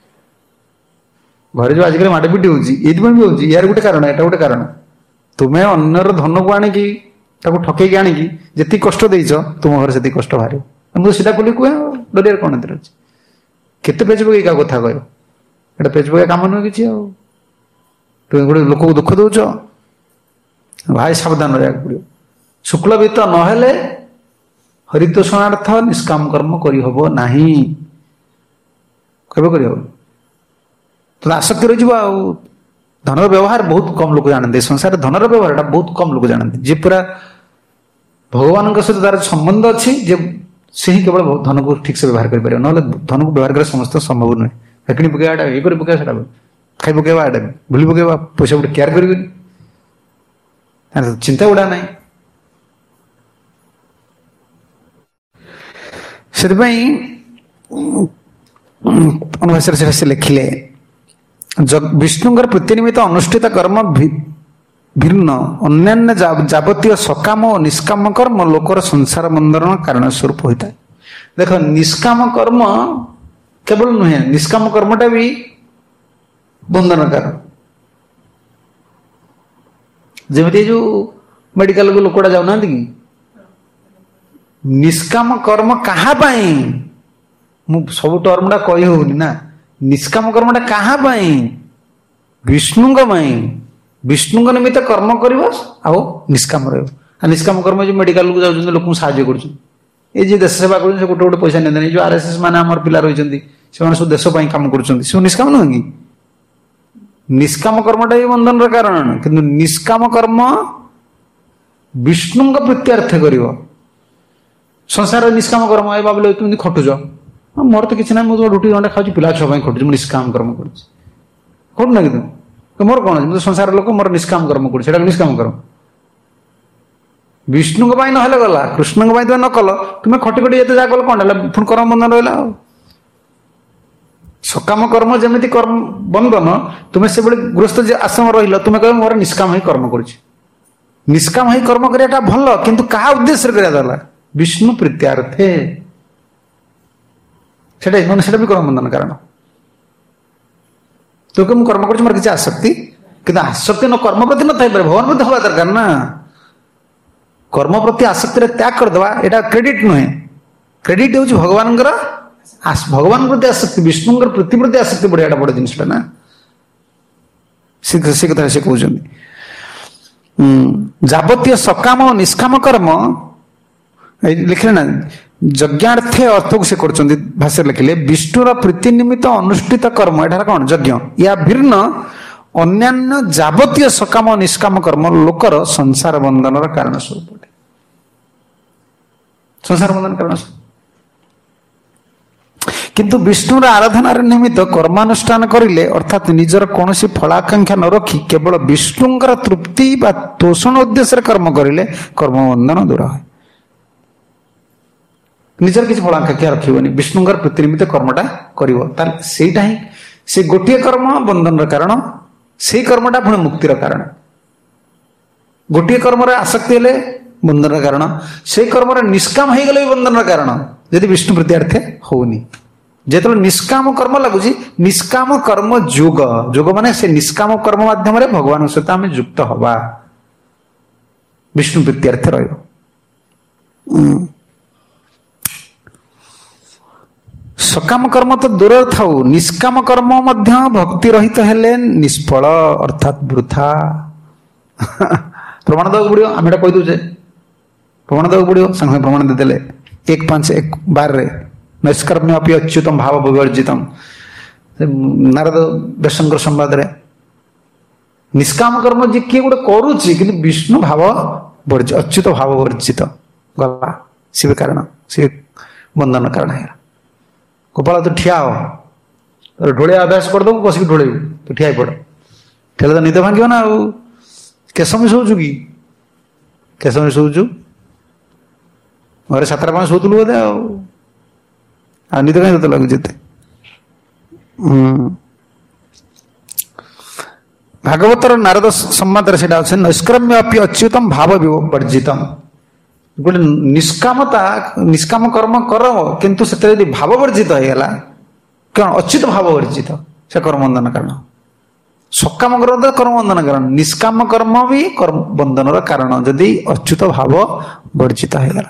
ଘରେ ଯୋଉ ଆଜିକାଲି ମାଟି ପିଟି ହଉଛି ଏଇଥିପାଇଁ ବି ହଉଛି, ୟାର ଗୋଟେ କାରଣ, ଏଟା ଗୋଟେ କାରଣ। ତୁମେ ଅନ୍ୟର ଧନକୁ ଆଣିକି ତାକୁ ଠକେଇକି ଆଣିକି ଯେତିକି କଷ୍ଟ ଦେଇଛ, ତୁମ ଘରେ ସେତିକି କଷ୍ଟ ବାହାରିବ। ମୁଁ ସିଧା ବୋଲି କୁହେ, ଡରିଆରେ କଣ ଏଥିରେ ଅଛି? କେତେ ପେଜ ପକେଇ କାହା କଥା କହିବ? ଏଟା ପେଜ ପକେଇବା କାମ ନୁହେଁ କିଛି। ଆଉ ତୁମେ ଗୋଟେ ଲୋକକୁ ଦୁଃଖ ଦଉଛ, ଭାଇ ସାବଧାନ ରହିବାକୁ ପଡିବ। ଶୁକ୍ଳ ବିତ ନହେଲେ ହରିତୋଷଣାର୍ଥ ନିଷ୍କାମ କର୍ମ କରିହବ ନାହିଁ, କେବେ କରିହବ? ତ ଆସକ୍ତି ରହିଯିବ। ଆଉ ଧନର ବ୍ୟବହାର ବହୁତ କମ ଲୋକ ଜାଣନ୍ତି, ସଂସାରରେ ଧନର ବ୍ୟବହାର ଟା ବହୁତ କମ ଲୋକ ଜାଣନ୍ତି। ଯିଏ ପୁରା ଭଗବାନଙ୍କ ସହିତ ତାର ସମ୍ବନ୍ଧ ଅଛି, ଯେ ସେ ହିଁ କେବଳ ଧନକୁ ଠିକ ସେ ବ୍ୟବହାର କରିପାରିବ, ନହେଲେ ଧନକୁ ବ୍ୟବହାର କରିବା ସମସ୍ତ ସମ୍ଭବ ନୁହେଁ। ଫେକିଣି ପକେଇବା, ଏଇ କରି ପକେଇବା, ସେଟା ଖାଇ ପକେଇବା, ଏଟା ଭୁଲି ପକେଇବା, ପଇସା ଗୋଟେ କେୟାର କରିବେନି, ଚିନ୍ତା ଗୁଡା ନାହିଁ। ସେଥିପାଇଁ ଅନୁଭାଷାରେ ସେଟା ସେ ଲେଖିଲେ, ବିଷ୍ଣୁଙ୍କର ପ୍ରୀତି ନିମିତ୍ତ ଅନୁଷ୍ଠିତ କର୍ମ ଭିନ୍ନ ଅନ୍ୟାନ୍ୟ ଯାବତୀୟ ସକାମ ଓ ନିଷ୍କାମ କର୍ମ ଲୋକର ସଂସାର ବନ୍ଧନ କାରଣ ସ୍ୱରୂପ ହୋଇଥାଏ। ଦେଖ, ନିଷ୍କାମ କର୍ମ କେବଳ ନୁହେଁ, ନିଷ୍କାମ କର୍ମଟା ବି ବନ୍ଧନ କାରଣ। ଯେମିତି ଏ ଯୋଉ ମେଡିକାଲକୁ ଲୋକଟା ଯାଉନାହାନ୍ତି କି, ନିଷ୍କାମ କର୍ମ କାହା ପାଇଁ? ମୁଁ ସବୁ ଟର୍ମଟା କହି ହଉନି ନା। ନିଷ୍କାମ କର୍ମଟା କାହା ପାଇଁ? ବିଷ୍ଣୁଙ୍କ ପାଇଁ। ବିଷ୍ଣୁଙ୍କ ନିମିତ୍ତ କର୍ମ କରିବ ଆଉ ନିଷ୍କାମ ରହିବ। ଆଉ ନିଷ୍କାମ କର୍ମ ଯୋଉ ମେଡିକାଲକୁ ଯାଉଛନ୍ତି, ଲୋକଙ୍କୁ ସାହାଯ୍ୟ କରୁଛନ୍ତି, ଏଇ ଯେ ଦେଶ ସେବା କରୁଛନ୍ତି, ସେ ଗୋଟେ ଗୋଟେ ପଇସା ନିଅନ୍ତିନି। ଯୋଉ ଆର ଏସ ଏସ ମାନେ ଆମର ପିଲା ରହିଛନ୍ତି, ସେମାନେ ସବୁ ଦେଶ ପାଇଁ କାମ କରୁଛନ୍ତି, ସବୁ ନିଷ୍କାମ ନୁହେଁ କି? ନିଷ୍କାମ କର୍ମଟା ବି ବନ୍ଧନର କାରଣ, କିନ୍ତୁ ନିଷ୍କାମ କର୍ମ ବିଷ୍ଣୁଙ୍କ ପ୍ରୀତ୍ୟାର୍ଥେ କରିବ। ସଂସାରରେ ନିଷ୍କାମ କର୍ମ, ଏ ଭାବିଲେ ତୁମେ ଖଟୁଛ, ମୋର ତ କିଛି ନାହିଁ, ମୁଁ ରୁଟି ଗଣ୍ଡା ଖାଉଛି, ପିଲା ଛୁଆ ପାଇଁ ଖଟୁଛି, ମୁଁ ନିଷ୍କାମ କର୍ମ କରୁଛି। ଖଟୁନା କି ତୁମେ? ମୋର କଣ ଅଛି, ମୁଁ ତ ସଂସାର ଲୋକ, ମୋର ନିଷ୍କାମ କର୍ମ କରୁଛି, ସେଟା ନିଷ୍କାମ କର୍ମ। ବିଷ୍ଣୁଙ୍କ ପାଇଁ ନହେଲେ ଗଲା, କୃଷ୍ଣଙ୍କ ପାଇଁ ତୁମେ ନ କଲ, ତୁମେ ଖଟି ଖଟି ଏତେ ଯାହା କଲ, କଣ ହେଲା? ପୁଣି କର୍ମ ବନ୍ଧନ ରହିଲା। ଆଉ ସକାମ କର୍ମ ଯେମିତି କର୍ମ ବନ୍ଧନ, ତୁମେ ସେଭଳି ଗୃହସ୍ଥ ଯେ ଆଶ୍ରମ ରହିଲ, ତୁମେ କହିବ ମୋର ନିଷ୍କାମ ହେଇ କର୍ମ କରୁଛି। ନିଷ୍କାମ ହେଇ କର୍ମ କରିବାଟା ଭଲ, କିନ୍ତୁ କାହା ଉଦ୍ଦେଶ୍ୟରେ କରିବା ଦେଲା? ବିଷ୍ଣୁ ପ୍ରୀତ୍ୟାର୍ଥେ। ସେଟା ମାନେ ସେଟା ବି କର୍ମ ବନ୍ଧନ କାରଣ। ତୁ କେ ମୁଁ କର୍ମ କରୁଛି, ମୋର କିଛି ଆସକ୍ତି, କିନ୍ତୁ ଆସକ୍ତି ନ କର୍ମ ପ୍ରତି ନଥାଇପାରେ, ଭଗବାନ ପ୍ରତି ହବା ଦରକାର ନା। କର୍ମ ପ୍ରତି ଆସକ୍ତିରେ ତ୍ୟାଗ କରିଦେବା, ଏଇଟା କ୍ରେଡିଟ ନୁହେଁ। କ୍ରେଡିଟ ହେଉଛି ଭଗବାନଙ୍କର, ଭଗବାନ ପ୍ରତି ଆସକ୍ତି, ବିଷ୍ଣୁଙ୍କର ପ୍ରୀତି ପ୍ରତି ଆସକ୍ତି ବଢିଆଟା ବଡ ଜିନିଷଟା ନା। ସେ କଥା ସେ କହୁଛନ୍ତି, ଯାବତୀୟ ସକାମ ଓ ନିଷ୍କାମ କର୍ମ ଲେଖିଲେ ନା, ଯଜ୍ଞାର୍ଥେ ଅର୍ଥକୁ ସେ କରୁଛନ୍ତି, ଭାଷାରେ ଲେଖିଲେ ବିଷ୍ଣୁର ପ୍ରୀତି ନିମିତ୍ତ ଅନୁଷ୍ଠିତ କର୍ମ, ଏଠାରେ କଣ ଯଜ୍ଞ, ୟା ଭିନ୍ନ ଅନ୍ୟାନ୍ୟ ଯାବତୀୟ ସକାମ ଓ ନିଷ୍କାମ କର୍ମ ଲୋକର ସଂସାର ବନ୍ଧନର କାରଣ ସ୍ୱରୂପ। ସଂସାର ବନ୍ଧନ କାରଣ ସ୍ୱରୂପ। କିନ୍ତୁ ବିଷ୍ଣୁର ଆରାଧନାର ନିମିତ୍ତ କର୍ମାନୁଷ୍ଠାନ କରିଲେ, ଅର୍ଥାତ୍ ନିଜର କୌଣସି ଫଳାକାଂକ୍ଷା ନ ରଖି କେବଳ ବିଷ୍ଣୁଙ୍କର ତୃପ୍ତି ବା ତୋଷଣ ଉଦ୍ଦେଶ୍ୟରେ କର୍ମ କରିଲେ କର୍ମ ବନ୍ଧନ ଦୂର ହୁଏ। ନିଜର କିଛି ଫଳାକାଂକ୍ଷା ରଖିବନି, ବିଷ୍ଣୁଙ୍କର ପ୍ରୀତି ନିମିତ୍ତ କର୍ମଟା କରିବ, ତାହେଲେ ସେଇଟା ହିଁ ସେ ଗୋଟିଏ କର୍ମ ବନ୍ଧନର କାରଣ, से कर्मटा पुणी मुक्तिर कारण। गोटे कर्म आसक्ति हेले बंधन कारण, से कर्म निष्काम हो गले बंधन कारण यदि विष्णु प्रत्यार्थे होनी। जो निष्काम कर्म लगुच निष्काम कर्म जोग, जोग माने से निष्काम कर्म माध्यम भगवान सहित आम युक्त हवा विष्णु प्रत्यार्थे रहिबो। सकाम कर्म तो दूर था, निष्काम कर्म मध्य भक्ति रहित हेले निष्फल अर्थात वृथा। प्रमाण देवाक पड़ो, आम एटा कहीदे प्रमाण देवाक पड़ो, संगे प्रमाण देदेले एक पांच एक बार रे नैष्कर्म्य अपि अच्युतम भाव विवर्जितम नारद व्यासंकर संवाद रे निष्काम कर्म जे किए गोटे करुच्ची कि विष्णु भाव वर्जित अच्युत भाव वर्जित गला शिव कारण शिव बंधन कारण है। गोपाल तू ठिया हो, तो ढोलिया अभ्यास कर दो बसिक ढोल तू ठिया पड़ ठेले तो निद भांग ना। केसमी शोचु कि केसमी शोचु घरे सातटा पाँच शोलु बोधे आ निद कहीं तो लगुच। भागवतर नारद संवाद नैष्कर्म्य अपि अच्युतम भाव वर्जितम। गोटे निष्कामता निष्काम कर्म कर किंतु से भाव वर्जित होगा कौन अच्युत भाव वर्जित से कर्म बंधन कारण। सकाम कर्म तो कर्म बंधन कारण, निष्काम कर्म भी कर्म बंधन कारण जदि अच्युत भाव वर्जित होगा।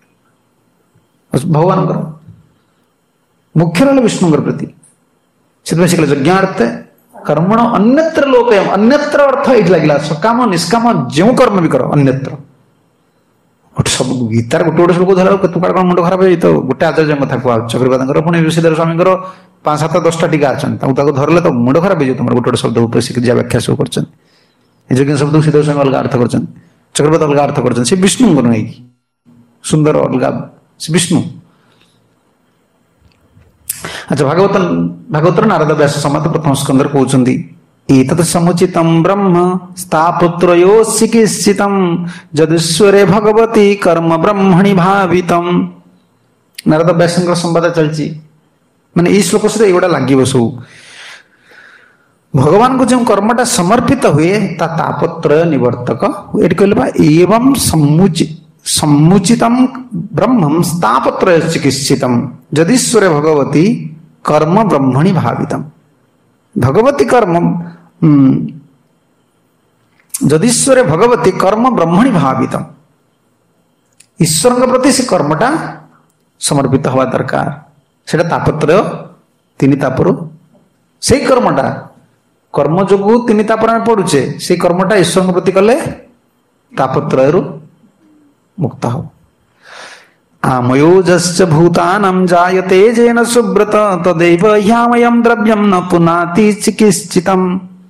भगवान मुख्य रहा विष्णु प्रति से यज्ञार्थ कर्मण अन्यत्र लोकयम, अन्यत्र अर्थ ये लगे सकाम निष्काम जो कर्म भी कर अन्यत्र। सब गीतार गोटे गोटे श्लोक धरा तुकार कौन मुंड खराब है तो गोटे आचार्य कथा कह चक्रपाद पुणी ऋषिधर स्वामी पांच सात दसटा टीका अच्छा धरले तो मुंड खराब हो तुम गोटे गोटे शब्द जहाँ व्याख्या सब कर शब्द श्रीधर स्वामी अलग अर्थ कर चक्रपाद अलग अर्थ कर विष्णु नहीं सुंदर अलग से विष्णु। अच्छा भागवत भागवतर नारद व्यास संवाद प्रथम स्कंदर कहते एतत् समुचितं ब्रह्म स्थापुत्रयोः चिकित्सितं जदीश्वरे भगवती कर्म ब्रह्मणि भावितम। नारद व्यास संवाद चलती माने ई श्लोक से एगुड़ा लगे सब भगवान को जो कर्मटा समर्पित हुए ता तापत्रय निवर्तक ये कहले एवं समुचित समुचितं ब्रह्मं स्थापत्रय चिकित्सितं जदीश्वरे भगवती कर्म ब्रह्मणि भावितम। भगवती कर्म जदीश्वरे भगवती कर्म ब्रह्मणि भावितम। ईश्वर के प्रति से कर्मटा समर्पित हवा दरकार से तापत्रय तीन तापर से कर्मटा कर्म जो तीन तापर पड़ुचे से कर्मटा ईश्वर के प्रति कले तापत्रय मुक्त हो। आमयोजश्च भूतानां जायते जेन सुब्रत तदैव ह्यामयं द्रव्यं न पुनाति चिकित्सितम्।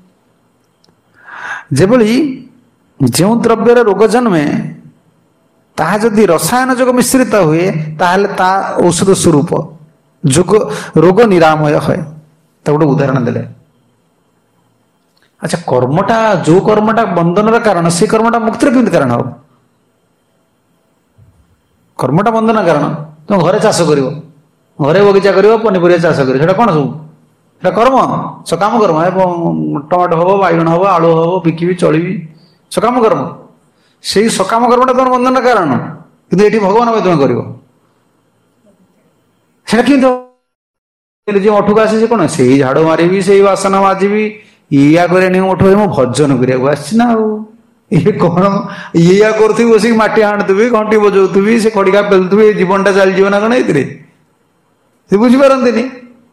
जेभली जो द्रव्यर रोग जन्मे ताहा जदि रसायन जोग मिश्रित हुए ताहले ता औषध स्वरूप जोग रोग निरामय है। तो गोटे उदाहरण देले अच्छा कर्मटा जो कर्मटा बंधन कारण से कर्मटा मुक्तिर केमती कारण हो। कर्मटा बंधन कारण तुम घरे चाष कर घरे बगीचा कर पनीपरिया चाष कर कौन सब कर्म सकाम कर्म टमाटो हम बैगण हम आलू हम बिकी चली सकाम कर्म से सकाम कर्मटा तुम बंधन कारण कि ये भगवान भाई तुम कर मठक आसी कौन से झाड़ मारि से बासन माजिबी या मठ मो भजन करने आसना ये कौन ये करी बस मटी हाणुथी घंटी बजाऊथी से खड़िका पेलुथी जीवनटा चल जीवन कौन ये बुझीपारती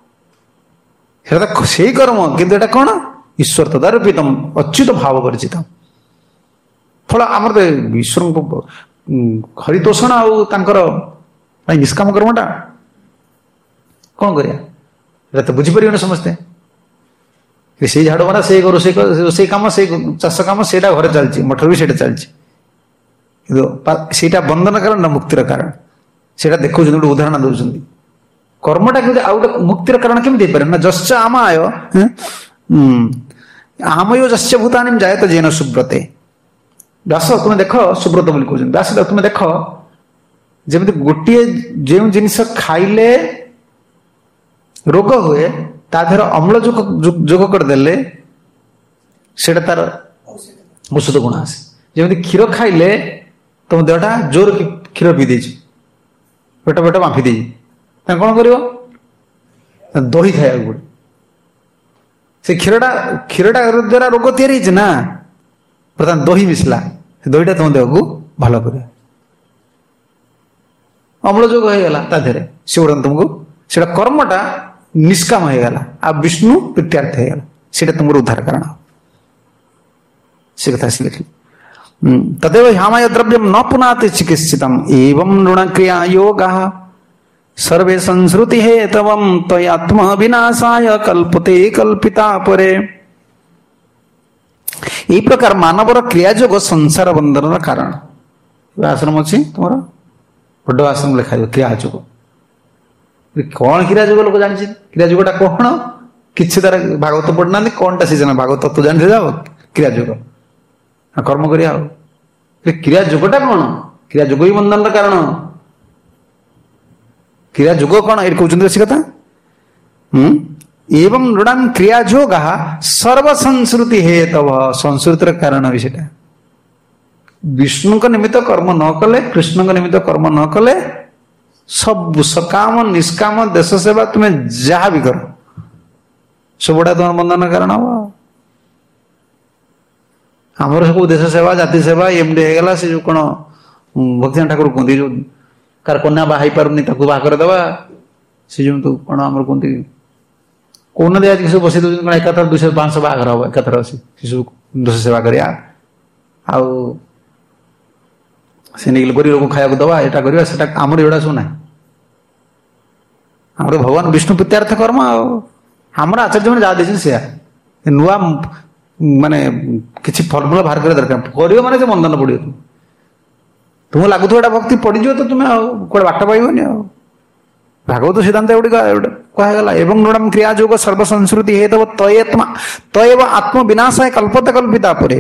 से कर्म किंतु कौन ईश्वर तदारूपितम अच्युत भाव वर्जित फल आम ईश्वर हरितोषण आर निष्काम कर्मटा कौन करा तो बुझीपर समस्ते से झाड़ मारा से रोसे कम से चाष कम से घर चलती मठ भी चलती बंधन कारण ना मुक्तिर कारण से देखो गोटे उदाहरण दौरान कर्मटा कि गोटे मुक्तिर कारण केमी ना जश्च आमाय आमयो जश्च भूतानि जायत जेन सुब्रते। व्यास तुम देख सुब्रत बोली कहते व्यास तुम देख जमी गोटे जो जिनिस खाइले रोग हुए ता देहर अम्ल जोग जोग करदेले ସେଇଟା ତାର ଔଷଧ ଗୁଣ ଆସେ। ଯେମିତି କ୍ଷୀର ଖାଇଲେ ତମ ଦେହଟା ଜୋର କ୍ଷୀର ପିଇ ଦେଇଛି, ପେଟ ପେଟ ବାମ୍ଫି ଦେଇଛି, ତାହେଲେ କ'ଣ କରିବ? ଦହି ଖାଇବାକୁ ପଡେ। ସେ କ୍ଷୀରଟା କ୍ଷୀରଟା ଦ୍ୱାରା ରୋଗ ତିଆରି ହେଇଛି ନା, ବର୍ତ୍ତମାନ ଦହି ମିଶିଲା, ସେ ଦହିଟା ତମ ଦେହକୁ ଭଲ କରିବ। ଅମ୍ଳ ଯୋଗ ହେଇଗଲା ତା ଦେହରେ, ସେ ବର୍ତ୍ତମାନ ତମକୁ ସେଇଟା କର୍ମଟା ନିଷ୍କାମ ହେଇଗଲା, ଆଉ ବିଷ୍ଣୁ ପ୍ରୀତ୍ୟାର୍ଥ ହେଇଗଲା, ସେଇଟା ତୁମର ଉଦ୍ଧାର କାରଣ। ସେ କଥା ଶିଖିଲି। ତଦେବ ହ୍ୟାମୟ ଦ୍ରବ୍ୟମ୍ ନ ପୁନାତି ଚିକିତ୍ସିତମ୍ ଏବଂ ଋଣ କ୍ରିୟା ଯୋଗଃ ସର୍ବେ ସଂସ୍ରୁତି ହେତବଂ ତୟାତ୍ମ ବିନାଶାୟ କଲ୍ପତେ କଲ୍ପିତା ପରେ। এই প্রকার মানবর ক্রিয়াযোগ সংসার বন্ধনর কারণ। আশ্রম ଅଛି তোমার বড় আশ্রম লেখা ক্রিয়াযোগ। କଣ କ୍ରିୟାଯୋଗ ଲୋକ ଜାଣିଛି? କ୍ରିୟାଯୋଗଟା କଣ? କିଛି ତାର ଭାଗବତ ପଢିନାହାନ୍ତି, କଣଟା ସେ ଜାଣ ଭାଗବତ ତତ୍ତ୍ୱ ଜାଣିଥିବେ ଆଉ କ୍ରିୟାଯୋଗ କର୍ମ କରିବା। ଆଉ କ୍ରିୟାଯୋଗଟା କଣ? କ୍ରିୟାଯୋଗ ହିଁ ବନ୍ଧନର କାରଣ। କ୍ରିୟାଯୋଗ କଣ ଏଠି କହୁଛନ୍ତି ସେ କଥା। ହୁଁ ଏବଂ ଋଣାମ୍ କ୍ରିୟାଯୋଗ ସର୍ବ ସଂସ୍କୃତି ହେତବ, ସଂସ୍କୃତିର କାରଣ ବି ସେଟା। ବିଷ୍ଣୁଙ୍କ ନିମିତ୍ତ କର୍ମ ନ କଲେ, କୃଷ୍ଣଙ୍କ ନିମିତ୍ତ କର୍ମ ନ କଲେ, ସବୁ ସକାମ ନିଷ୍କାମ ଦେଶ ସେବା ତୁମେ ଯାହା ବି କର ସବୁଟା ତୁମର ବନ୍ଧନ କାରଣ ହବ। ଆମର ସବୁ ଦେଶ ସେବା, ଜାତି ସେବା ଏମତି ହେଇଗଲା। ସେ ଯୋଉ କଣ ଭକ୍ତିନାଥ ଠାକୁର କୁହନ୍ତି, ଯୋଉ କାର କନ୍ୟା ବାହା ହେଇପାରୁନି ତାକୁ ବାହା କରିଦେବା, ସେ ଯୋଉ କଣ ଆମର କୁହନ୍ତି କହୁନାହାନ୍ତି ଆଜି ସବୁ ବସେଇ ଦଉଛନ୍ତି, କଣ ଏକାଥର ଦୁଇଶହ ପାଞ୍ଚଶହ ବାହାଘର ହବ ଏକାଥର ଅଛି, ସେ ସବୁ ଦେଶ ସେବା କରିବା, ଆଉ ସେ ନେଇକି ଗରିବ ଲୋକ ଖାଇବାକୁ ଦବା, ଏଟା କରିବା ସେଟା। ଆମର ଏଗୁଡା ସବୁ ନାହିଁ। ଆମର ଭଗବାନ ବିଷ୍ଣୁ ପ୍ରୀତ୍ୟାର୍ଥ କର୍ମ। ଆଉ ଆମର ଆଚାର୍ଯ୍ୟ ମାନେ ଯାହା ଦେଇଛନ୍ତି ସେୟା, ନୂଆ ମାନେ କିଛି ଫର୍ମୁଲା ବାହାର କରିବା ଦରକାର। କରିବ ମାନେ ସେ ବନ୍ଧନ ପଡିବ। ତୁମକୁ ଲାଗୁଥିବ ଏଟା ଭକ୍ତି, ପଡିଯିବ ତ ତୁମେ ଆଉ କୁଆଡେ ବାଟ ପାଇବନି। ଆଉ ଭାଗବତ ସିଦ୍ଧାନ୍ତ ଏଗୁଡିକ କୁହାଗଲା। ଏବଂ ନୃଣାମ୍ କ୍ରିୟା ଯୋଗ ସର୍ବ ସଂସ୍କୃତି ହେତବ ତୟେତ୍ମା ତୟେବ ଆତ୍ମ ବିନାଶାୟ କଲ୍ପତେ କଲ୍ପିତା ପରେ।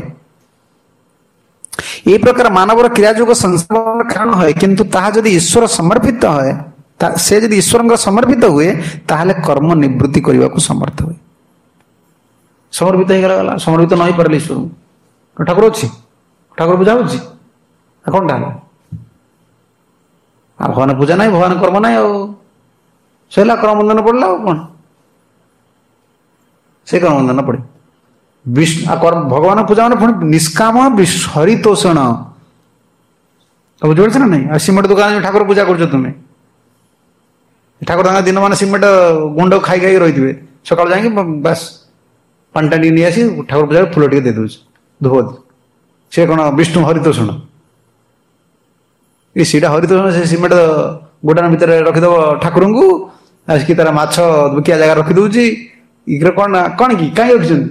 এই প্রকার মানবর ক্রিয়াযোগ সংসার কারণ হয়, কিন্তু তাহা যদি ঈশ্বর সমর্পিত হয়, সে যদি ঈশ্বরଙ୍କ সমর্পিত ହୁଏ, তাহলে কর্ম নিবৃত্তি କରିବାକୁ ସମର୍ଥ ହୁଏ। ସମର୍ପିତ ହେଇଗଲା, ଗଲା। ସମର୍ପିତ ନ ହେଇପାରିଲେ ଈଶ୍ୱରଙ୍କୁ, ଠାକୁର ଅଛି, ଠାକୁର ପୂଜା ହଉଛି, କଣଟା ହେଲା? ଆଉ ଭଗବାନ ପୂଜା ନାହିଁ, ଭଗବାନ କର୍ମ ନାହିଁ, ଆଉ ସରିଲା, କର୍ମ ବନ୍ଧନ ପଡିଲା। ଆଉ କଣ ସେ କର୍ମ ବନ୍ଧନ ପଡେ? ବିଷ୍ଣୁ ଭଗବାନ ପୂଜା ମାନେ ପୁଣି ନିଷ୍କାମ ହରିତୋଷଣ, ବୁଝିପାରୁଛ ନା ନାଇଁ? ଆଉ ସିମେଣ୍ଟ ଦୋକାନ ଠାକୁର ପୂଜା କରୁଛ ତୁମେ, ଠାକୁର ତାଙ୍କ ଦିନ ମାନେ ସିମେଣ୍ଟ ଗୁଣ୍ଡ ଖାଇ ଖାଇ ରହିଥିବେ, ସକାଳୁ ଯାଇକି ବାସ୍ ପାଣିଟା ଟିକେ ନେଇ ଆସି ଠାକୁର ପୂଜା ଫୁଲ ଟିକେ ଦେଇ ଦଉଛି, ଧୂପ। ସେ କଣ ବିଷ୍ଣୁ ହରିତୋଷଣ? ଏ ସେଇଟା ହରିତୋଷଣ। ସେ ସିମେଣ୍ଟ ଗୋଡାନ ଭିତରେ ରଖିଦବ ଠାକୁରଙ୍କୁ, ଆସିକି ତାର ମାଛ ବିକିଆ ଜାଗା ରଖିଦଉଛି। ଇରେ କଣ କଣ କି କାହିଁ ରଖିଛନ୍ତି?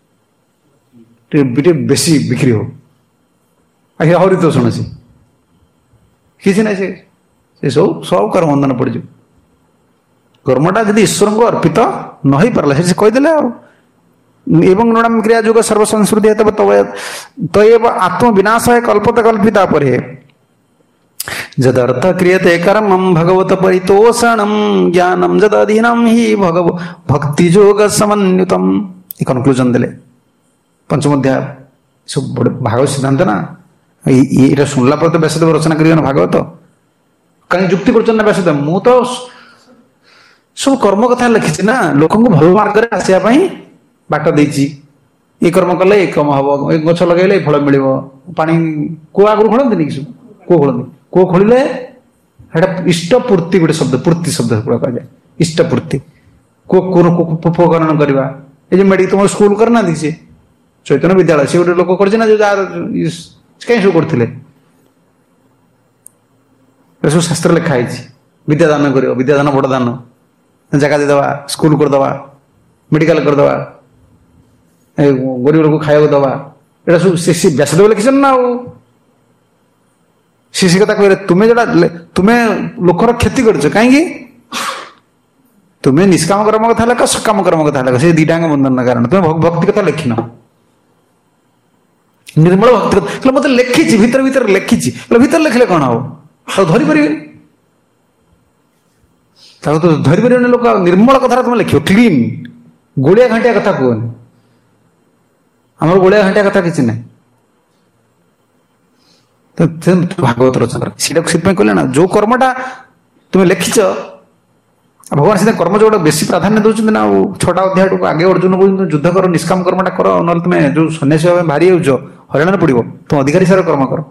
ଟିକେ ବେଶୀ ବିକ୍ରି ହବ, ଆଜ୍ଞା ହରିତୋଷଣ। ସେ କିଛି ନାହିଁ, ସେ ସବୁ ସବୁ କର୍ମ ବନ୍ଧନ ପଡିଯିବ। କର୍ମଟା ଯଦି ଈଶ୍ୱରଙ୍କୁ ଅର୍ପିତ ନ ହେଇପାରିଲା, ସେ କହିଦେଲେ। ଆଉ ଏବଂ ନୃଣାମ୍ କ୍ରିୟା ଯୋଗ ସର୍ବ ସଂସ୍କୃତି ହେତବ ତୟେବ ଆତ୍ମ ବିନାଶାୟ କଲ୍ପତେ କଲ୍ପିତା ପରେ। ଯଦର୍ଥ କ୍ରିୟତେ କର୍ମଂ ଭଗବତ ପରିତୋଷଣଂ ଜ୍ଞାନଂ ଯଦଧୀନଂ ହି ଭଗବ ଭକ୍ତି ଯୋଗ ସମନ୍ୱିତଂ। ଏ କନକ୍ଲୁଜନ ଦେଲେ ପଞ୍ଚମ ଅଧ୍ୟାୟ। ସବୁ ଭାଗବତ ସିଦ୍ଧାନ୍ତ ନା, ଏଇଟା ଶୁଣିଲା ପରେ ତ ବ୍ୟାସଦେବ ରଚନା କରିବେ ନା ଭାଗବତ। କାହିଁକି ଯୁକ୍ତି କରୁଛନ୍ତି ନା ବ୍ୟାସଦେବ? ମୁଁ ତ ସବୁ କର୍ମ କଥା ଲେଖିଛି ନା, ଲୋକଙ୍କୁ ଭଲ ମାର୍ଗରେ ଆସିବା ପାଇଁ ବାଟ ଦେଇଛି। ଏ କର୍ମ କଲେ ଏ କର୍ମ ହବ, ଏ ଗଛ ଲଗେଇଲେ ଏ ଫଳ ମିଳିବ। ପାଣି କୂଅ ଆଗରୁ ଖୋଳନ୍ତିନି କି? ସବୁ କୂଅ ଖୋଳନ୍ତି। କୂଅ ଖୋଳିଲେ ସେଟା ଇଷ୍ଟପୂର୍ତ୍ତି, ଗୋଟେ ଶବ୍ଦ, ପୂର୍ତ୍ତି ଶବ୍ଦ କୁହାଯାଏ, ଇଷ୍ଟପୂର୍ତ୍ତି। କୂଅ ଉପକରଣ କରିବା। ଏ ଯେ ମେଡିକାଲ ତମର ସ୍କୁଲ କରିନାହାନ୍ତି, ସେ ଚୈତନ୍ୟ ବିଦ୍ୟାଳୟ, ସେ ଗୋଟେ ଲୋକ କରିଛି ନା, ଯୋଉ ଯାହାର କାହିଁ ସବୁ କରୁଥିଲେ, ସବୁ ଶାସ୍ତ୍ର ଲେଖା ହେଇଛି। ବିଦ୍ୟାଦାନ କରିବ, ବିଦ୍ୟାଦାନ ବଡ ଦାନ, ଜାଗା ଦେଇଦବା, ସ୍କୁଲ କରିଦବା, ମେଡିକାଲ କରିଦବା, ଗରିବ ଲୋକ ଖାଇବାକୁ ଦବା, ଏଟା ସବୁ ସେ ବ୍ୟାସଦେବ ଲେଖିଛନ୍ତି ନା। ଆଉ ସେ ସେ କଥା କହିଲେ, ତୁମେ ଯୋଉଟା ତୁମେ ଲୋକର କ୍ଷତି କରିଛ, କାହିଁକି? ତୁମେ ନିଷ୍କାମ କର୍ମ କଥା ଲେଖ, ସକାମ କର୍ମ କଥା ଲେଖ, ସେ ଦିଟାଙ୍କ ବନ୍ଧନ କାରଣ। ତୁମେ ଭକ୍ତି କଥା ଲେଖିନ, ନିର୍ମଳ ଭକ୍ତି କଥା ମତେ ଲେଖିଛି, ଭିତରେ ଭିତରେ ଲେଖିଛି। ଭିତରେ ଲେଖିଲେ କଣ ହବ? ତାକୁ ଧରି ପାରିବେନି, ତାକୁ ତ ଧରି ପାରିବେନି ଲୋକ। ନିର୍ମଳ କଥାଟା ତୁମେ ଲେଖିବ, କ୍ଲିନ୍, ଗୋଳିଆ ଘାଣ୍ଟିଆ କଥା କୁହନି। आम गोलिया घंटा कथा किसी ना तो भागवत रचना सीधा कहले ना जो कर्मटा तुम्हें लिखिच भगवान सीधा कर्म जो बेसी प्राधान्य दौरान ना छटा अध्याय आगे अर्जुन बोल युद्ध कर निष्काम कर्मटा कर ना तुम जो सन्यासी भाव भारी हो हरियाणा पड़ो तुम अधिकारी सार कर्म कर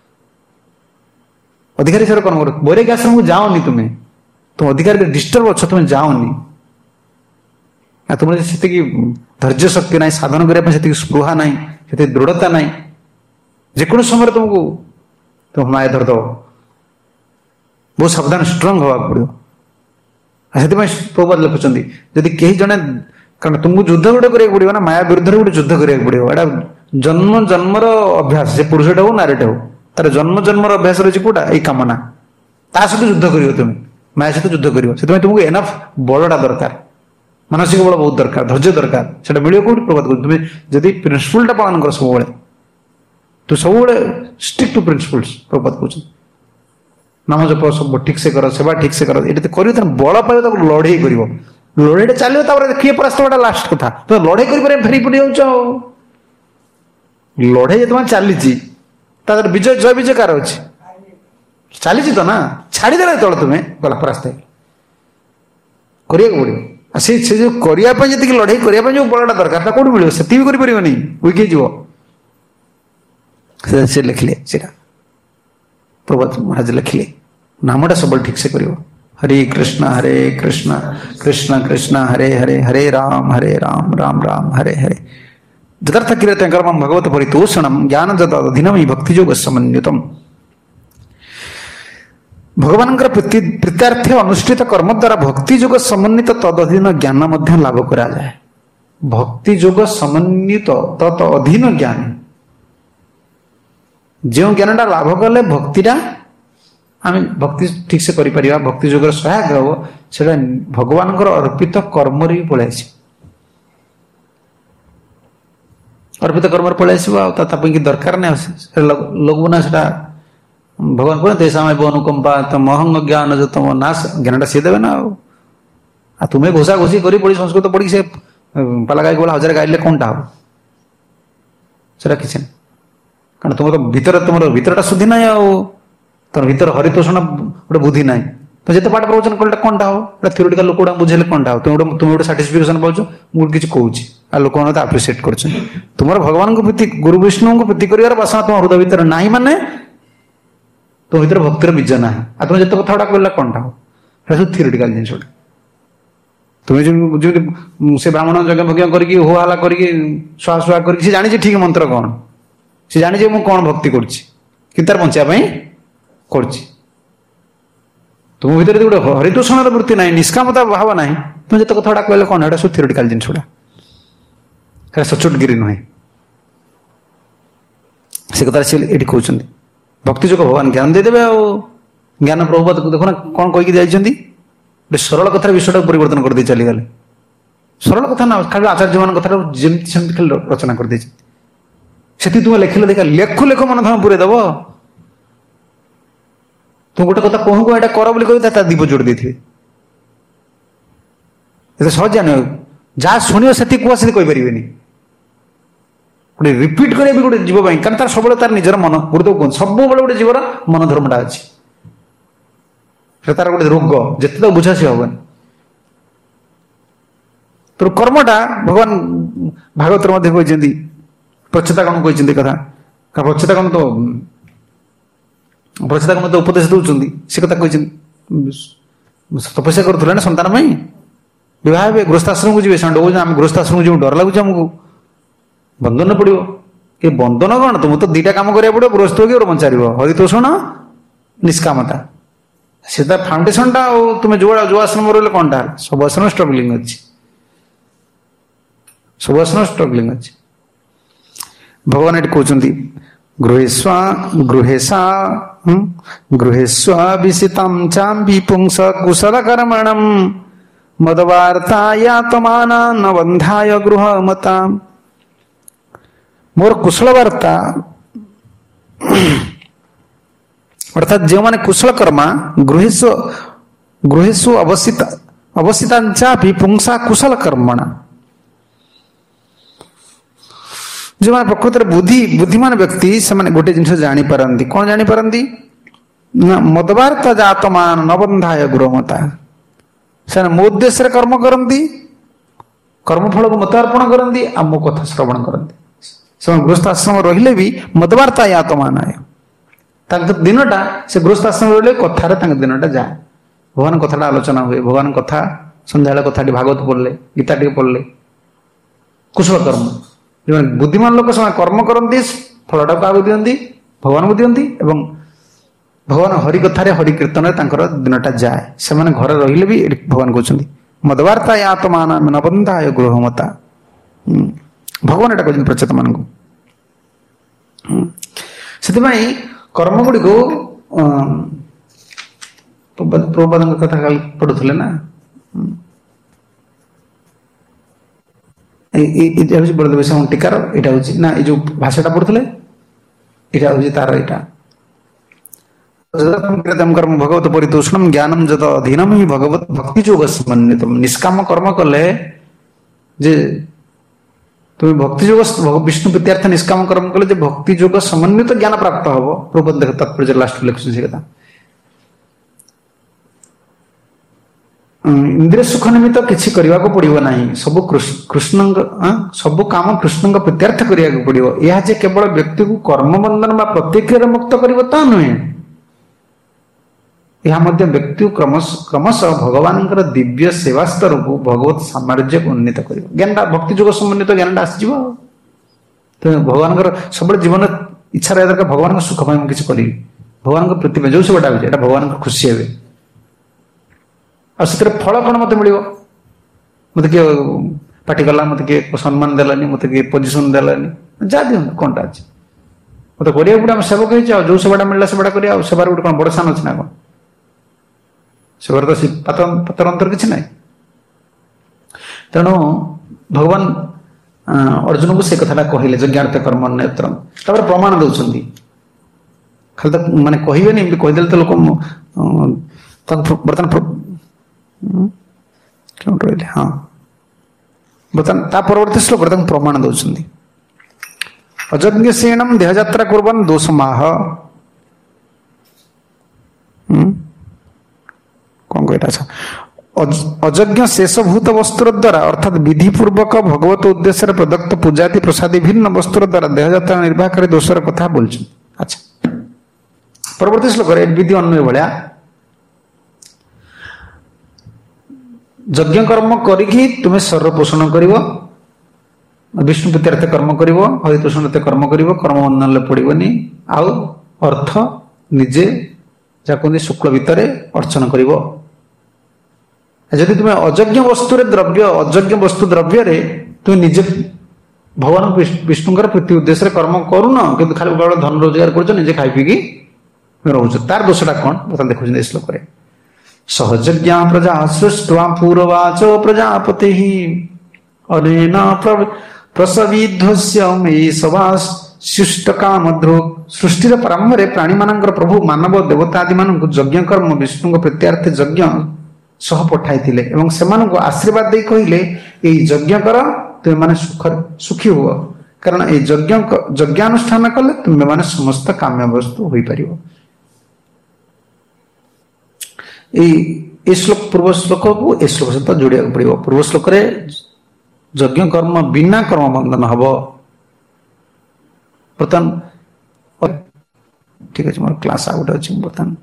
अधिकारी सार कर्म कर वैराग्य आश्रम को जाओनी तुम्हें तुम अधिकारी डिस्टर्ब अच्छ तुम्हें जाओनी तुम से धैर्य शक्ति ना साधन करने स्पृहा ना से दृढ़ता ना जेको समय तुमको तुम माया धरद बहुत सावधान स्ट्रंग हवा पड़ो से प्रभुपाद लिखुं जदि कहीं जड़े कारण तुमको युद्ध गोटे करा पड़ो ना माया विरुद्ध गोटे युद्ध करा पड़ो एटा जन्म जन्मर अभ्यास से पुरुषटा हो नारीटा हो तार जन्म जन्मर अभ्यास रही कौटा यही कामना ता सहित युद्ध कर तुम माया सहित युद्ध कर तुमको एनफ बलटा दरकार मानसिक बल बहुत दरकार धैर्य दरकार से मिले कौट प्रभात कर तुम्हें जदि प्रिंसिपलटा पालन कर सब तू सब स्ट्रिक्ट टू प्रिंसिपल्स प्रभात कह नाम जप सब ठीक से कर सेवा ठीक से कर ये कर बल पाइब लड़े कर लड़े चलो किए परास्त होगा लास्ट कथा तो लड़े कर फेरी पड़ जाऊ लड़े जो चली विजय जय विजय कार अच्छे चली तो ना छाड़देला तले तुम्हें गला परास्त करने पड़ो से जो करने जी लड़े करने जो बलटा दरकार कौट मिले से भी कर वीक से लिखिले प्रभात महाराज लिखिले नामटा सब ठीक से कर हरे कृष्ण हरे कृष्ण कृष्ण कृष्ण हरे हरे हरे राम हरे राम राम राम हरे हरे जदर्थ क्रियते कर्म भगवत परितोषणम ज्ञान जदधीनम ही भक्ति योग समन्वितम भगवान प्रीत्यार्थे अनुष्ठित कर्म द्वारा भक्ति योग समन्वित तदधीन ज्ञान मध्य लाभ करा जाए भक्ति योग समन्वित तत् अधीन ज्ञान जो ज्ञानटा लाभ कले भक्तिटा आम भक्ति ठीक से करिपरिबा भक्ति जोगर सहायक हो सेटा भगवान अर्पित कर्म भी पलि आस अर्पित कर्म पलि आस दरकार नहीं लोग ना से भगवान कहते तेषा अनुकंपा तम महंग ज्ञान जो तुम नाश ज्ञानटा सी देवे ना आ तुम्हें घोषा घोषी कर पड़ी संस्कृत पढ़ी से पाला गाई गला हजार गाइले कौनटा हम सेटा किसी नहीं कारण तुम तो भीतर तुम भीतरटा शुद्धि ना तुम भीतर हरितोषण गोटे बुद्धि ना तो जिते पाठ प्रवचन कले कौनटा हो थियोरिटिकल लोक गुड़ा बुझे कौनटा हो तुम तुम गोटे साटिस्फिकेशन पाच मुझे किसी कौच आ लोक मैंने आप्रिसीएट कर तुम भगवान को प्रीति गुरु विष्णु को प्रीति कर बासना तुम हृदय भीतर ना माने तुम भीतर भक्तिर बीज ना आ तुम जिते कथा गुड़ा कहला कौनटा हो सब थियोरिटिकल जिन तुम्हें जो से ब्राह्मण यज्ञ भज्ञ करके हो हाला करके सुहा सुहा कर जानी ठीक मंत्र कौन से जानी मु कौन भक्ति कर तार बचापी कर तुम भर गोटे हरितोषण वृत्ति ना निष्कामता भाव ना तुम जिते कथा कहले कौन है सब थियोरिटिकल जिनसा सचोट गिरी नुहे से कथा से ये कहते भक्ति जो भगवान ज्ञान देदेवे आ ज्ञान प्रभुपाद देखो ना कौन कहीकि जाइए सरल कथार विषयटा परिवर्तन कर चली गले सरल कथा ना खाली आचार्य मान कथा जमी खाली रचना कर से तुम लिखिले देखा लेखु लेख मन धर्म पूरे दब तुम गोटे कथा कहूँ को कर बोली कह दीप जोड़ दे सहज जान जहाँ शुण से कह से कहीपर गोटे रिपीट करें गोटे जीव कारण तार सब तार निजर मन गुरुदेव कहते सब गोटे जीवर मन धर्मटा अच्छी तार गोटे रोग जिते तो बुझा सी हबन तो कर्मटा भगवान भागवत कहते प्रचेता कौन कहते कथा प्रचेता कौन तो प्रचेता कौन तो उपदेश दौरान से कथा कहते तपस्या करूँ ना संतान बहुत गृहस्थाश्रम को जी से आम गृहस्थाश्रम को डर लगुच आमको बंधन पड़ो ये बंधन कौन तुम तो दीटा कम करा पड़ो गृहस्थ हो बचार हरितोषण निष्कामता से फाउंडेशन टा तुम जो जो आश्रम रही कौनटा सब आश्रम स्ट्रगलिंग अच्छी सब आश्रम स्ट्रगलिंग अच्छी भगवान ये कहते गृहेस्वा गृहेशा गृहेस्वा विसितं चाम्बि पुंस कुशल कर्मणं मदवार्ताया तमाना न बंधाय गृहमता मोर कुशल वार्ता अर्थात जो माने कुशल कर्मा गृहेषु गृहेषु अवस्थित अवस्थितांचा भी पुंसा कुशल कर्मणा जो मैंने प्रकृत बुद्धि बुद्धिमान व्यक्ति से मैंने गोटे जिन जानी पारंती कौन जानी पारंती ना मदवार्ता जात मान न बंधाय गृहमता से मो उद्देश्य कर्म करती कर्मफल को मत अर्पण करती आ मो कथा श्रवण करती से गृहस्थ आश्रम रहिले भी मदवार्ता यात मान आय दिनटा से गृहस्थ आश्रम रहिले कथार दिनटा जाए भगवान कथा आलोचना हुए भगवान कथा संध्या कथा भागवत पढ़ले गीता टे पढ़ले कुशल कर्म जो बुद्धिमान लोक समय कर्म करती फलटा क्या दिखती भगवान को दिखती एवं भगवान हरि कथार हरि कीर्तन दिनटा जाए से घर रहिले भी भगवान कहते मदवार्ता यात मान नबंधा गृहमता भगवान एटा कहते प्रचेत मान से कर्म गुड़ी को प्रभुपाद कथा कल पढ़ुले ना बलदेव टीकार यहाँ हूँ ना ये जो भाषाटा पढ़ुले यहाँ हूँ तार यहाँ कर्म भगवत परितोषणम ज्ञानम जत अधीनम ही भगवत भक्ति जोग समन्वित निष्काम कर्म कले जे तुम्हें भक्ति जोग विष्णु प्रीत्यार्थ निष्काम कर्म कले भक्ति जोग समन्वित ज्ञान प्राप्त हम प्रभुपाद देख तात्पर्य लास्ट लिखुन से कथा इंद्रिय सुख निमित्त किसी करने को पड़ो ना सब कृष्ण सब काम कृष्ण प्रीत्यार्थ करने को पड़ो यह जे केवल व्यक्ति को कर्म बंधन प्रतिक्रिया मुक्त कर नुहे यह व्यक्ति क्रमश क्रमश भगवान दिव्य सेवा स्तर को भगवत साम्राज्य को उन्नीत कर ज्ञान भक्ति जोग समन्वित ज्ञान आसज तो भगवान सब जीवन इच्छा रहा दरकार भगवान सुख पाई किसी करी भगवान प्रतिभा जो सेवाटा हो भगवान खुशी हे आर फल कौन मत मिल मत किए पार्टी कला मत किए सम्मान देलानी मत किए पोजिशन देलानी जा दिखाँ कौन टा अच्छे मत करिया गोटे आम सेवक हो जो सेवाटा मिलला सेवाटा करिया सेवार गोटे कौन बड़ सान अच्छे ना कौन सेवार तो पतर अंतर किसी ना तेणु भगवान अर्जुन को से कथा कहले यज्ञार्थ कर्म नेत्रम प्रमाण दौरान खाली तो माने कहबे कहीदे तो लोक बर्तमान क्यों रही हाँ बर्तमान ता परवर्ती श्लोक प्रमाण दौरान अजज्ञ सेनम देहयात्रा कुर्बन दोषमाह कौन कहता अजज्ञ शेषभूत वस्त्र द्वारा अर्थात विधिपूर्वक भगवत उद्देश्य प्रदत्त पूजाति प्रसादी भिन्न वस्त्र द्वारा देहयात्रा निर्वाहकारी दोषर कथा बोल अच्छा परवर्ती श्लोक विधि अन्वय भाया यज्ञ कर्म करी तुम्हें शरीर पोषण कर विष्णु प्रीत्यार्थ कर्म कर हरितोषण कर्म कर कर्म बंधन पड़ोनी आउ अर्थ निजे जहाँ शुक्ल भितर अर्चन कर जदि तुम्हें अयज्ञ वस्तु द्रव्य अयज्ञ वस्तु द्रव्य तुम्हें निजे भगवान विष्णु प्रीति उद्देश्य कर्म करून कि खाली केवल धन रोजगार कर खाई पीकी रोच तार दोषटा कौन बता देखुं श्लोक सहज्ञा प्रजा सृष्टवा पूर्वाच प्रजापति अनेन प्रसविध्वस्य मे सवास शिष्ट काम ध्रुव सृष्टि प्रारंभ में प्राणी मानकर प्रभु मानव देवता आदि मान यज्ञ कर्म विष्णु प्रीत्यार्थ यज्ञ सह पठाई से आशीर्वाद दे कहले यज्ञ कर तुम्हें माने सुख सुखी हुआ कारण ये यज्ञ यज्ञानुष्ठान कले तुम्हें माने समस्त काम्य वस्तु हो पार श्लोक पूर्व श्लोक को ए श्लोक सहित जोड़ा पड़ो पूर्व श्लोक यज्ञ कर्म बिना कर्म बंधन हम बर्तमान ठीक है मोर क्लास आउट अच्छी बर्तमान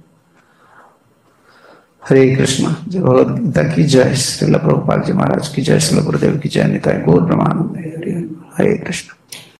हरे कृष्ण जय भगवद गीता की जय श्रील प्रभुपाद जी महाराज की जय श्रील गुरुदेव की जय निताय गौर ब्रह्मानंद हरे हरे कृष्ण।